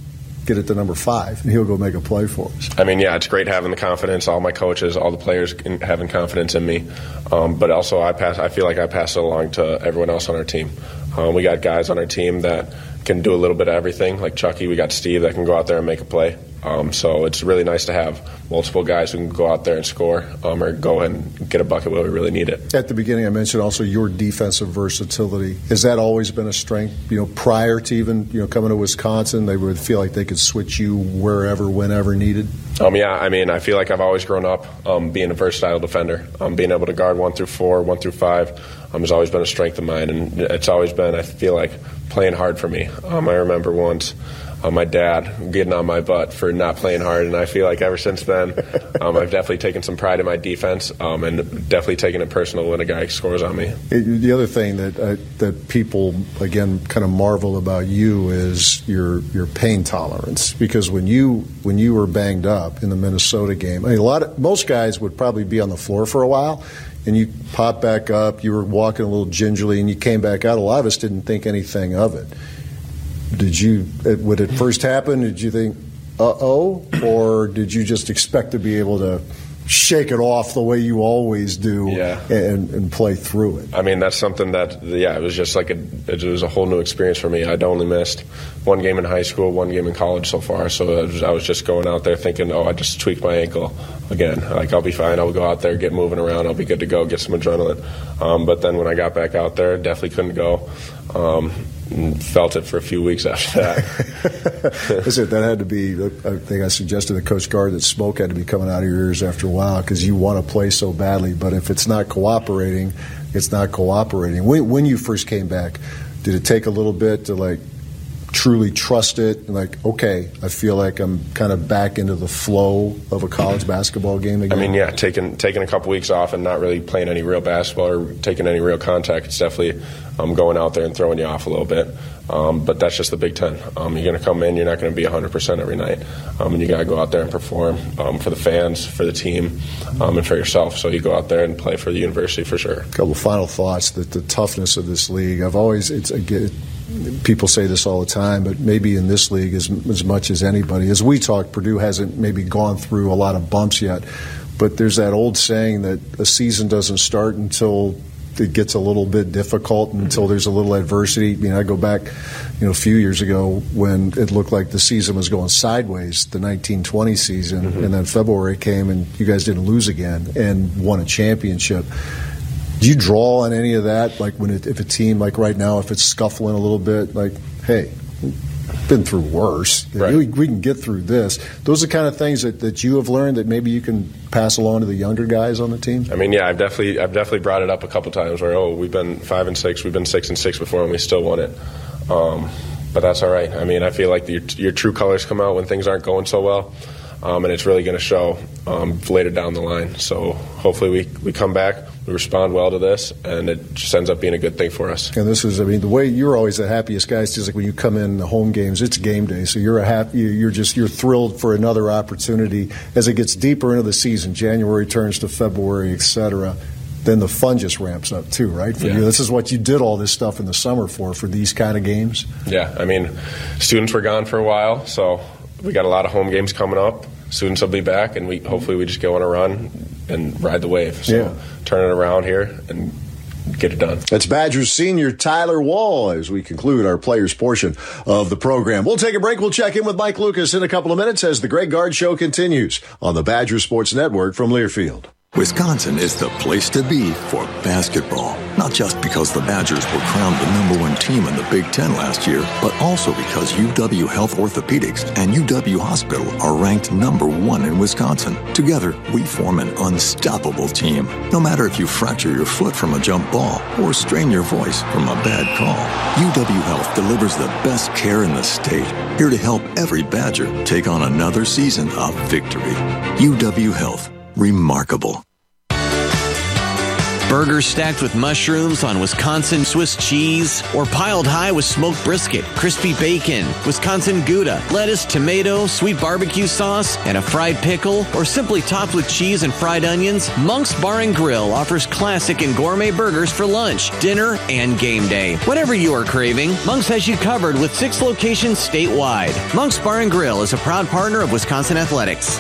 get it to number five, and he'll go make a play for us. I mean, yeah, it's great having the confidence. All my coaches, all the players in, having confidence in me. Um, but also, I pass. I feel like I pass it along to everyone else on our team. Um, we got guys on our team that can do a little bit of everything, like Chucky. We got Steve that can go out there and make a play. Um, so it's really nice to have multiple guys who can go out there and score um, or go and get a bucket where we really need it. At the beginning, I mentioned also your defensive versatility. Has that always been a strength? You know, prior to even you know coming to Wisconsin, they would feel like they could switch you wherever, whenever needed. Um, yeah, I mean, I feel like I've always grown up um, being a versatile defender. Um, being able to guard one through four, one through five um, has always been a strength of mine, and it's always been, I feel like, playing hard for me. Um, I remember once uh, my dad getting on my butt for not playing hard, and I feel like ever since then um, I've definitely taken some pride in my defense um, and definitely taken it personal when a guy scores on me. It, the other thing that uh, that people, again, kind of marvel about you is your your pain tolerance, because when you when you were banged up in the Minnesota game, I mean, a lot of, most guys would probably be on the floor for a while, and you pop back up, you were walking a little gingerly, and you came back out. A lot of us didn't think anything of it. Did you, when it first happened, did you think, uh-oh, or did you just expect to be able to shake it off the way you always do yeah. and, and play through it? I mean, that's something that, yeah, it was just like a, it was a whole new experience for me. I'd only missed one game in high school, one game in college so far, so I was, I was just going out there thinking, oh, I just tweaked my ankle again. Like, I'll be fine. I'll go out there, get moving around. I'll be good to go, get some adrenaline. Um, but then when I got back out there, definitely couldn't go. Um, felt it for a few weeks after that. Listen, that had to be, I think I suggested to Coach Gard that smoke had to be coming out of your ears after a while, because you want to play so badly, but if it's not cooperating, it's not cooperating. When, when you first came back, did it take a little bit to like truly trust it and like, okay, I feel like I'm kind of back into the flow of a college basketball game again? I mean, yeah, taking taking a couple weeks off and not really playing any real basketball or taking any real contact, it's definitely um, going out there and throwing you off a little bit. Um, but that's just the Big Ten. Um, you're going to come in, you're not going to be one hundred percent every night. Um, and you got to go out there and perform um, for the fans, for the team, um, and for yourself. So you go out there and play for the university for sure. A couple of final thoughts, that the toughness of this league. I've always, it's again, people say this all the time, but maybe in this league as, as much as anybody. As we talk, Purdue hasn't maybe gone through a lot of bumps yet, but there's that old saying that a season doesn't start until it gets a little bit difficult, until there's a little adversity. You know, I go back, you know, a few years ago when it looked like the season was going sideways, the nineteen twenty season, mm-hmm. and then February came and you guys didn't lose again and won a championship. Do you draw on any of that? Like when it, if a team, like right now, if it's scuffling a little bit, like, hey, been through worse. Right. We, we can get through this. Those are the kind of things that, that you have learned that maybe you can pass along to the younger guys on the team? I mean, yeah, I've definitely I've definitely brought it up a couple times where, oh, we've been five and six, we've been six and six before, and we still won it. Um, but that's all right. I mean, I feel like your, your true colors come out when things aren't going so well. Um, and it's really going to show um, later down the line. So hopefully we, we come back, we respond well to this, and it just ends up being a good thing for us. And this is, I mean, the way you're always the happiest guys, just like when you come in the home games, it's game day. So you're a happy, you're just, you're thrilled for another opportunity. As it gets deeper into the season, January turns to February, et cetera, then the fun just ramps up too, right? For yeah. you, this is what you did all this stuff in the summer for, for these kind of games. Yeah, I mean, students were gone for a while, so we got a lot of home games coming up. Students will be back, and we hopefully we just go on a run and ride the wave. So yeah. turn it around here and get it done. That's Badgers senior Tyler Wahl as we conclude our players portion of the program. We'll take a break. We'll check in with Mike Lucas in a couple of minutes as the Greg Gard Show continues on the Badger Sports Network from Learfield. Wisconsin is the place to be for basketball. Not just because the Badgers were crowned the number one team in the Big Ten last year, but also because U W Health Orthopedics and U W Hospital are ranked number one in Wisconsin. Together, we form an unstoppable team. No matter if you fracture your foot from a jump ball or strain your voice from a bad call, U W Health delivers the best care in the state. Here to help every Badger take on another season of victory. U W Health. Remarkable. Burgers stacked with mushrooms on Wisconsin Swiss cheese, or piled high with smoked brisket, crispy bacon, Wisconsin Gouda, lettuce, tomato, sweet barbecue sauce, and a fried pickle, or simply topped with cheese and fried onions, Monk's Bar and Grill offers classic and gourmet burgers for lunch, dinner, and game day. Whatever you are craving, Monk's has you covered with six locations statewide. Monk's Bar and Grill is a proud partner of Wisconsin Athletics.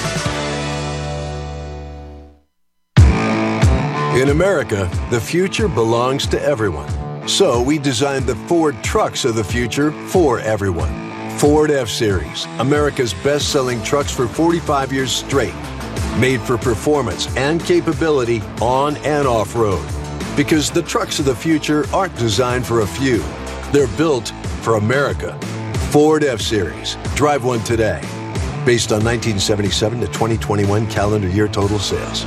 In America, the future belongs to everyone. So we designed the Ford trucks of the future for everyone. Ford F-Series, America's best-selling trucks for forty-five years straight. Made for performance and capability on and off-road. Because the trucks of the future aren't designed for a few. They're built for America. Ford F-Series. Drive one today. Based on nineteen seventy-seven to twenty twenty-one calendar year total sales.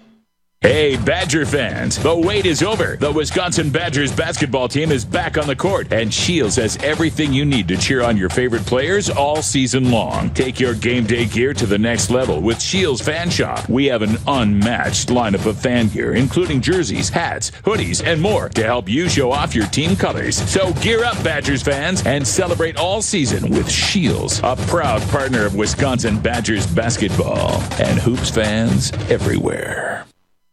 Hey, Badger fans, the wait is over. The Wisconsin Badgers basketball team is back on the court, and Shields has everything you need to cheer on your favorite players all season long. Take your game day gear to the next level with Shields Fan Shop. We have an unmatched lineup of fan gear, including jerseys, hats, hoodies, and more to help you show off your team colors. So gear up, Badgers fans, and celebrate all season with Shields, a proud partner of Wisconsin Badgers basketball and hoops fans everywhere.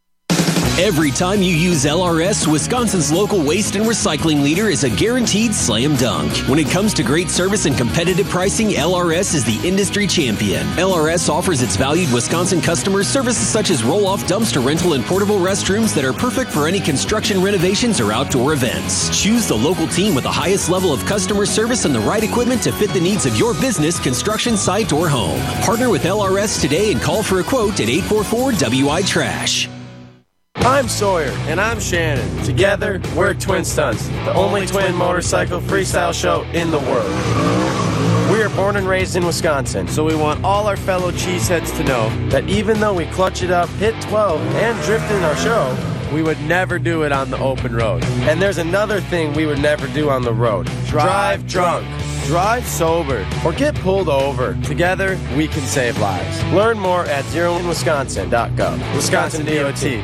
Every time you use L R S, Wisconsin's local waste and recycling leader is a guaranteed slam dunk. When it comes to great service and competitive pricing, L R S is the industry champion. L R S offers its valued Wisconsin customers services such as roll-off dumpster rental and portable restrooms that are perfect for any construction renovations or outdoor events. Choose the local team with the highest level of customer service and the right equipment to fit the needs of your business, construction site, or home. Partner with L R S today and call for a quote at eight four four W I Trash. I'm Sawyer. And I'm Shannon. Together, we're Twin Stunts, the only twin motorcycle freestyle show in the world. We are born and raised in Wisconsin, so we want all our fellow cheeseheads to know that even though we clutch it up, hit twelve, and drift in our show, we would never do it on the open road. And there's another thing we would never do on the road. Drive drunk. Drive sober or get pulled over. Together, we can save lives. Learn more at zero in wisconsin dot gov. Wisconsin D O T.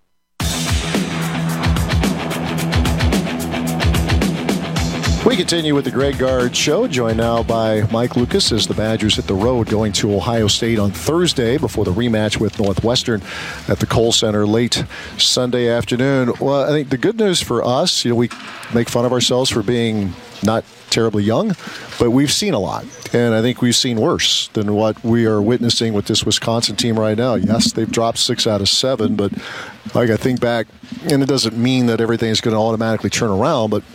We continue with the Greg Gard Show, joined now by Mike Lucas as the Badgers hit the road going to Ohio State on Thursday before the rematch with Northwestern at the Kohl Center late Sunday afternoon. Well, I think the good news for us, you know, we make fun of ourselves for being not terribly young, but we've seen a lot. And I think we've seen worse than what we are witnessing with this Wisconsin team right now. Yes, they've dropped six out of seven, but like I think back, and it doesn't mean that everything is going to automatically turn around, but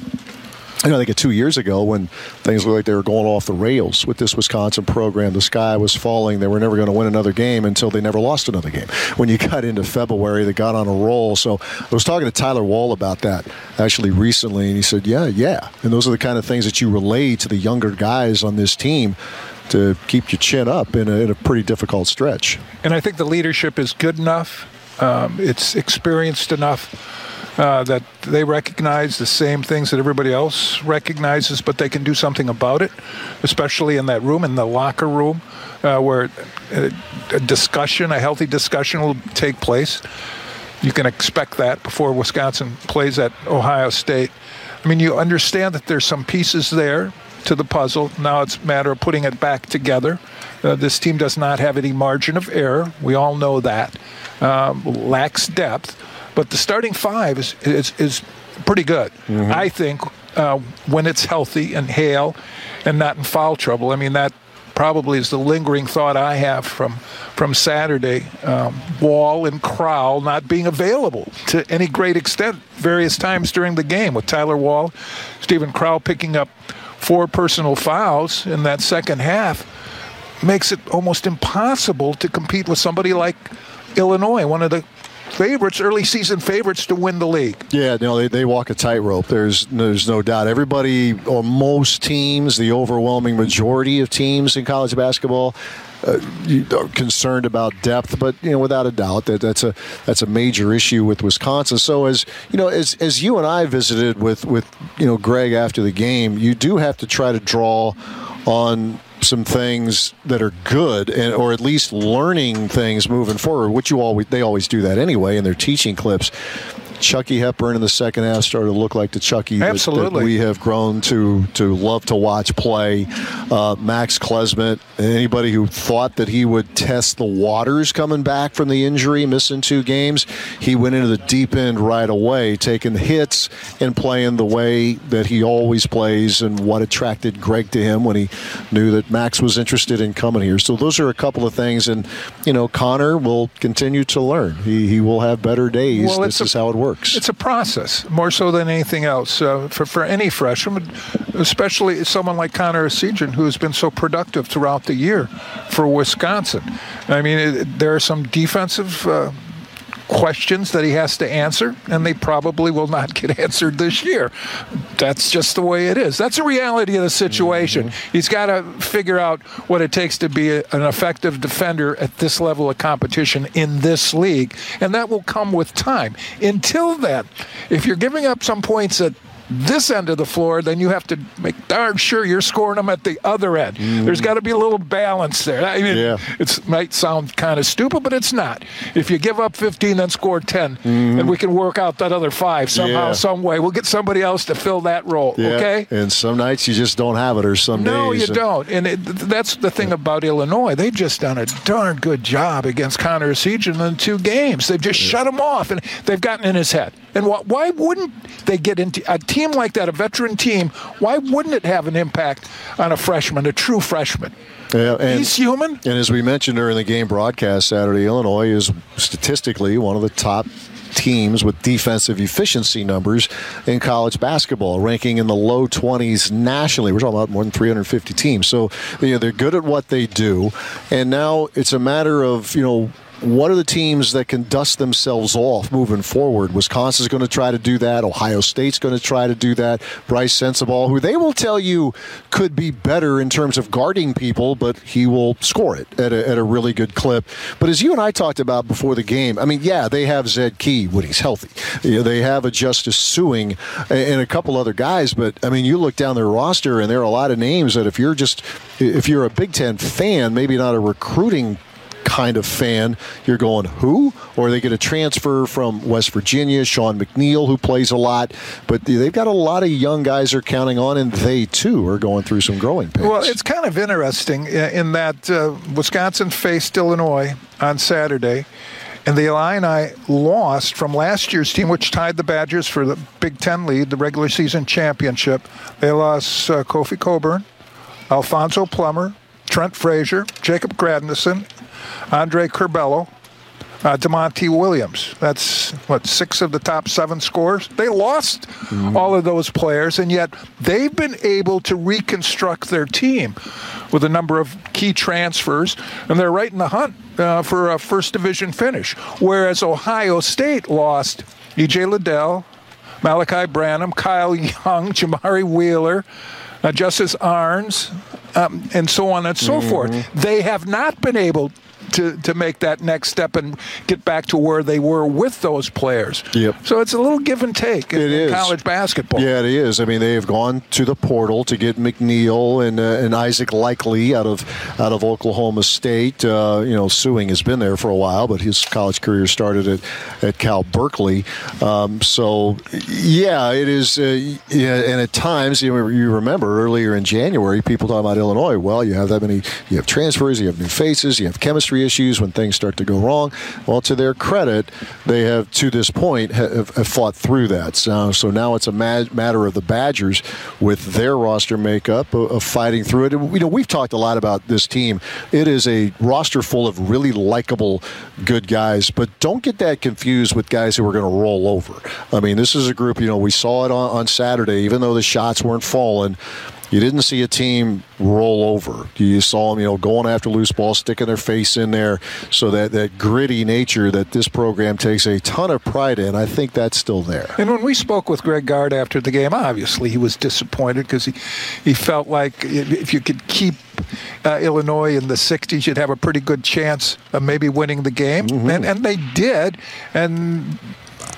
I know, I think two years ago when things looked like they were going off the rails with this Wisconsin program, the sky was falling. They were never going to win another game until they never lost another game. When you got into February, they got on a roll. So I was talking to Tyler Wall about that actually recently, and he said, yeah, yeah. And those are the kind of things that you relay to the younger guys on this team to keep your chin up in a, in a pretty difficult stretch. And I think the leadership is good enough. Um, it's experienced enough. Uh, that they recognize the same things that everybody else recognizes, but they can do something about it, especially in that room, in the locker room, uh, where a, a discussion, a healthy discussion will take place. You can expect that before Wisconsin plays at Ohio State. I mean, you understand that there's some pieces there to the puzzle. Now it's a matter of putting it back together. Uh, this team does not have any margin of error. We all know that. Um, lacks depth. But the starting five is is, is pretty good, mm-hmm. I think, uh, when it's healthy and hale and not in foul trouble. I mean, that probably is the lingering thought I have from from Saturday. Um, Wall and Crowell not being available to any great extent various times during the game, with Tyler Wall, Stephen Crowell picking up four personal fouls in that second half, makes it almost impossible to compete with somebody like Illinois, one of the favorites, early season favorites to win the league. Yeah, you know, they, they walk a tightrope. There's there's no doubt. Everybody, or most teams, the overwhelming majority of teams in college basketball, uh, are concerned about depth. But you know, without a doubt, that that's a that's a major issue with Wisconsin. So as you know, as as you and I visited with with you know Greg after the game, you do have to try to draw on some things that are good, and, or at least learning things moving forward, which you always they always do that anyway in their teaching clips. Chucky Hepburn in the second half started to look like the Chucky that, that we have grown to to love to watch play. Uh, Max Klesmet, anybody who thought that he would test the waters coming back from the injury, missing two games, he went into the deep end right away, taking hits and playing the way that he always plays, and what attracted Greg to him when he knew that Max was interested in coming here. So those are a couple of things, and you know, Connor will continue to learn. He he will have better days. Well, this is how it works. It's a process, more so than anything else, uh, for, for any freshman, especially someone like Connor Essegian, who has been so productive throughout the year for Wisconsin. I mean, it, there are some defensive uh, questions that he has to answer, and they probably will not get answered this year. That's just the way it is. That's the reality of the situation. Mm-hmm. He's got to figure out what it takes to be a, an effective defender at this level of competition in this league, and that will come with time. Until then, if you're giving up some points at this end of the floor, then you have to make darn sure you're scoring them at the other end. Mm. There's got to be a little balance there. I mean, yeah. It might sound kind of stupid, but it's not. If you give up fifteen and score ten, mm. and we can work out that other five somehow, yeah. some way, we'll get somebody else to fill that role, yeah. okay? And some nights you just don't have it, or some no, days. No, you don't. And it, that's the thing about Illinois. They've just done a darn good job against Connor Essegian in two games. They've just yeah. shut him off, and they've gotten in his head. And wh- why wouldn't they get into a team like that, a veteran team? Why wouldn't it have an impact on a freshman, a true freshman? Yeah, and, he's human. And as we mentioned during the game broadcast Saturday, Illinois is statistically one of the top teams with defensive efficiency numbers in college basketball, ranking in the low twenties nationally. We're talking about more than three hundred fifty teams. So you know, they're good at what they do. And now it's a matter of, you know, what are the teams that can dust themselves off moving forward? Wisconsin's going to try to do that. Ohio State's going to try to do that. Bryce Sensabaugh, who they will tell you could be better in terms of guarding people, but he will score it at a, at a really good clip. But as you and I talked about before the game, I mean, yeah, they have Zed Key when he's healthy. You know, they have a Justice Suing and a couple other guys, but I mean, you look down their roster and there are a lot of names that if you're just, if you're a Big Ten fan, maybe not a recruiting kind of fan, you're going, who? Or they get a transfer from West Virginia, Sean McNeil, who plays a lot. But they've got a lot of young guys they're counting on, and they, too, are going through some growing pains. Well, it's kind of interesting in that uh, Wisconsin faced Illinois on Saturday, and the Illini lost from last year's team, which tied the Badgers for the Big Ten lead, the regular season championship. They lost uh, Kofi Coburn, Alfonso Plummer, Trent Frazier, Jacob Gradnison, Andre Curbelo, uh, DeMonte Williams. That's, what, six of the top seven scores? They lost mm-hmm. all of those players, and yet they've been able to reconstruct their team with a number of key transfers, and they're right in the hunt uh, for a first division finish. Whereas Ohio State lost E J Liddell, Malachi Branham, Kyle Young, Jamari Wheeler, uh, Justice Arns, um, and so on and so mm-hmm. forth. They have not been able to to make that next step and get back to where they were with those players. Yep. So it's a little give and take in, in college basketball. Yeah, it is. I mean, they have gone to the portal to get McNeil and uh, and Isaac Likely out of out of Oklahoma State. Uh, you know, Suing has been there for a while, but his college career started at, at Cal Berkeley. Um, so, yeah, it is. Uh, yeah, and at times, you, you remember earlier in January, people talking about Illinois. Well, you have that many. You have transfers. You have new faces. You have chemistry issues when things start to go wrong. Well, to their credit, they have, to this point, have, have fought through that. So, so now it's a mad, matter of the Badgers with their roster makeup of, of fighting through it. And, you know, we've talked a lot about this team. It is a roster full of really likable, good guys, but don't get that confused with guys who are going to roll over. I mean, this is a group, you know, we saw it on, on Saturday, even though the shots weren't falling. You didn't see a team roll over. You saw them, you know, going after loose balls, sticking their face in there. So that, that gritty nature that this program takes a ton of pride in, I think that's still there. And when we spoke with Greg Gard after the game, obviously he was disappointed because he, he felt like if you could keep uh, Illinois in the sixties, you'd have a pretty good chance of maybe winning the game. Mm-hmm. And, and they did. And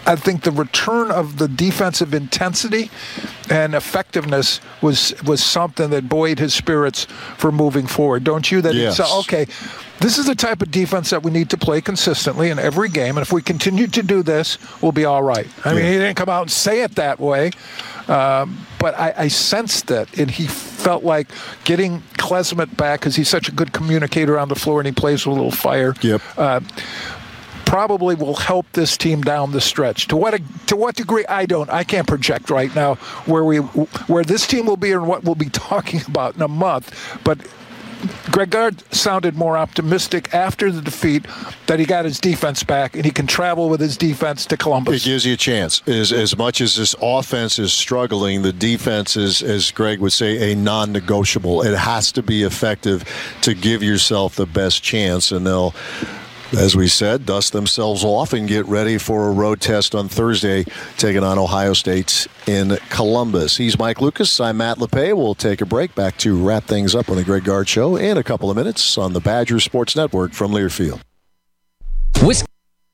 I think the return of the defensive intensity and effectiveness was was something that buoyed his spirits for moving forward. Don't you? That yes. it's, okay, this is the type of defense that we need to play consistently in every game, and if we continue to do this, we'll be all right. I yeah. mean, he didn't come out and say it that way, um, but I, I sensed that, and he felt like getting Klesmit back, because he's such a good communicator on the floor and he plays with a little fire. Yep. Uh, probably will help this team down the stretch. To what to what degree, I don't. I can't project right now where we where this team will be and what we'll be talking about in a month. But Greg Gard sounded more optimistic after the defeat that he got his defense back and he can travel with his defense to Columbus. It gives you a chance. As, as much as this offense is struggling, the defense is, as Greg would say, a non-negotiable. It has to be effective to give yourself the best chance, and they'll, as we said, dust themselves off and get ready for a road test on Thursday, taking on Ohio State in Columbus. He's Mike Lucas. I'm Matt LePay. We'll take a break. Back to wrap things up on the Greg Gard Show in a couple of minutes on the Badgers Sports Network from Learfield. Whis-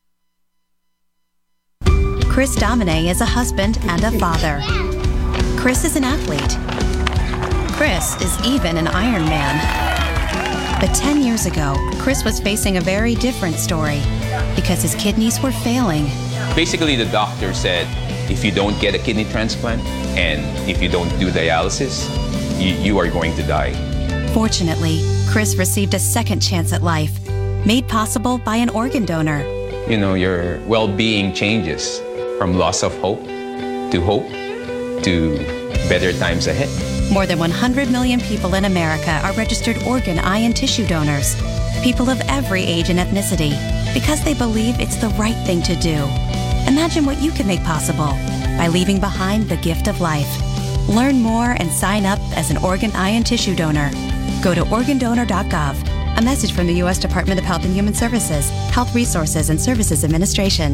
Chris Domine is a husband and a father. Chris is an athlete. Chris is even an Iron Man. But ten years ago, Chris was facing a very different story because his kidneys were failing. Basically, the doctor said, if you don't get a kidney transplant and if you don't do dialysis, you, you are going to die. Fortunately, Chris received a second chance at life, made possible by an organ donor. You know, your well-being changes from loss of hope to hope to better times ahead. More than one hundred million people in America are registered organ, eye, and tissue donors. People of every age and ethnicity, because they believe it's the right thing to do. Imagine what you can make possible by leaving behind the gift of life. Learn more and sign up as an organ, eye, and tissue donor. Go to organ donor dot gov. A message from the U S Department of Health and Human Services, Health Resources and Services Administration.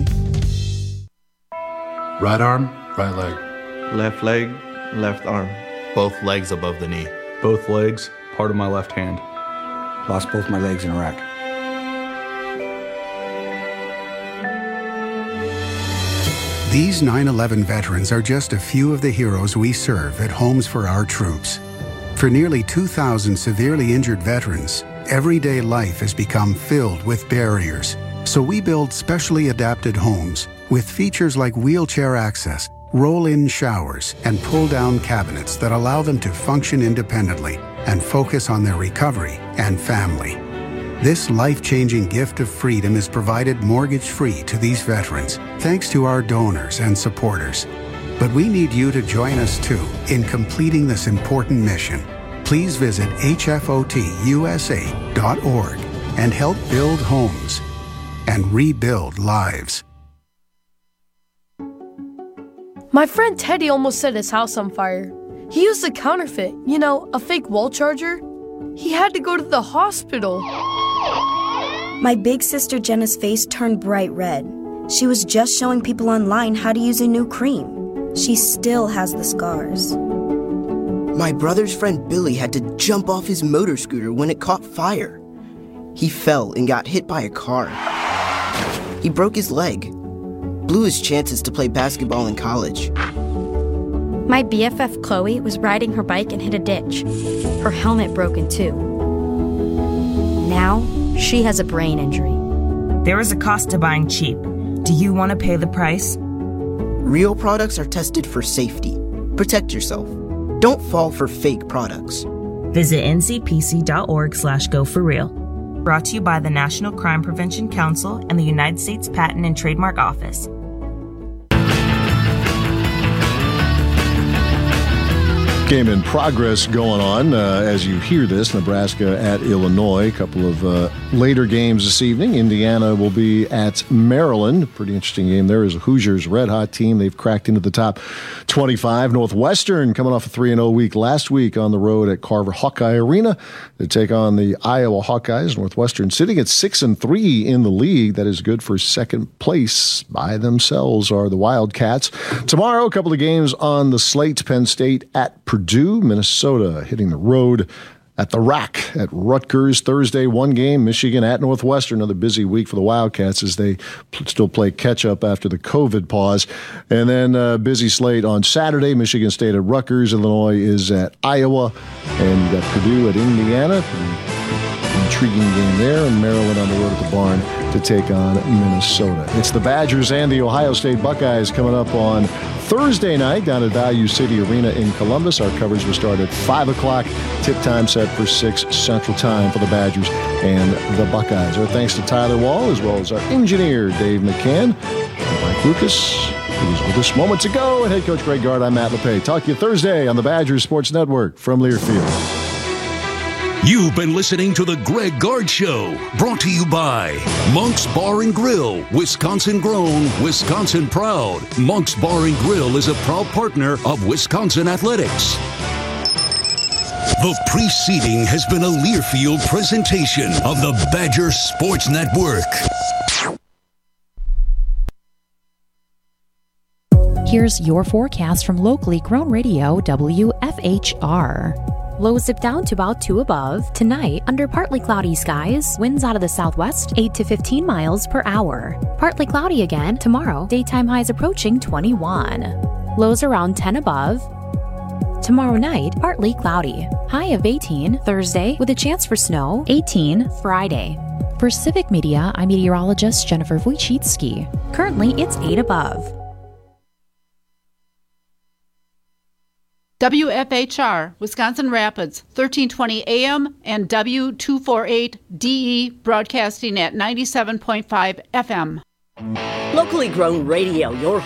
Right arm, right leg. Left leg, left arm. Both legs above the knee. Both legs, part of my left hand. Lost both my legs in Iraq. These nine eleven veterans are just a few of the heroes we serve at Homes for Our Troops. For nearly two thousand severely injured veterans, everyday life has become filled with barriers. So we build specially adapted homes with features like wheelchair access, roll-in showers, and pull-down cabinets that allow them to function independently and focus on their recovery and family. This life-changing gift of freedom is provided mortgage-free to these veterans, thanks to our donors and supporters. But we need you to join us, too, in completing this important mission. Please visit H F O T U S A dot org and help build homes and rebuild lives. My friend Teddy almost set his house on fire. He used a counterfeit, you know, a fake wall charger. He had to go to the hospital. My big sister Jenna's face turned bright red. She was just showing people online how to use a new cream. She still has the scars. My brother's friend Billy had to jump off his motor scooter when it caught fire. He fell and got hit by a car. He broke his leg. Blew his chances to play basketball in college. My B F F Chloe was riding her bike and hit a ditch. Her helmet broke in two. Now, she has a brain injury. There is a cost to buying cheap. Do you want to pay the price? Real products are tested for safety. Protect yourself. Don't fall for fake products. Visit N C P C dot org slash go for real. Brought to you by the National Crime Prevention Council and the United States Patent and Trademark Office. Game in progress going on uh, as you hear this. Nebraska at Illinois. A couple of uh, later games this evening. Indiana will be at Maryland. Pretty interesting game there. Is a Hoosiers red hot team. They've cracked into the top twenty-five. Northwestern coming off a three and oh week last week on the road at Carver Hawkeye Arena. They take on the Iowa Hawkeyes. Northwestern sitting at six and three in the league. That is good for second place by themselves are the Wildcats. Tomorrow, a couple of games on the slate. Penn State at Purdue, Minnesota hitting the road at the Rack at Rutgers Thursday. One game, Michigan at Northwestern. Another busy week for the Wildcats as they pl- still play catch-up after the COVID pause. And then uh, busy slate on Saturday. Michigan State at Rutgers. Illinois is at Iowa. And you got Purdue at Indiana. Intriguing game there. And Maryland on the road at the Barn to take on Minnesota. It's the Badgers and the Ohio State Buckeyes coming up on Thursday night down at Value City Arena in Columbus. Our coverage will start at five o'clock. Tip time set for six Central Time for the Badgers and the Buckeyes. Our thanks to Tyler Wall, as well as our engineer, Dave McCann. And Mike Lucas, who was with us moments ago. And head coach Greg Gard, I'm Matt LePay. Talk to you Thursday on the Badgers Sports Network from Learfield. You've been listening to The Greg Gard Show, brought to you by Monk's Bar and Grill, Wisconsin grown, Wisconsin proud. Monk's Bar and Grill is a proud partner of Wisconsin Athletics. The preceding has been a Learfield presentation of the Badger Sports Network. Here's your forecast from locally grown radio W F H R. Lows dip down to about two above. Tonight, under partly cloudy skies, winds out of the southwest, eight to fifteen miles per hour. Partly cloudy again tomorrow, daytime highs approaching twenty-one. Lows around ten above. Tomorrow night, partly cloudy. High of eighteen. Thursday, with a chance for snow, eighteen. Friday. For Civic Media, I'm meteorologist Jennifer Wojcicki. Currently, it's eight above. W F H R, Wisconsin Rapids, thirteen twenty A M and W two forty-eight D E, broadcasting at ninety-seven point five F M. Locally grown radio, your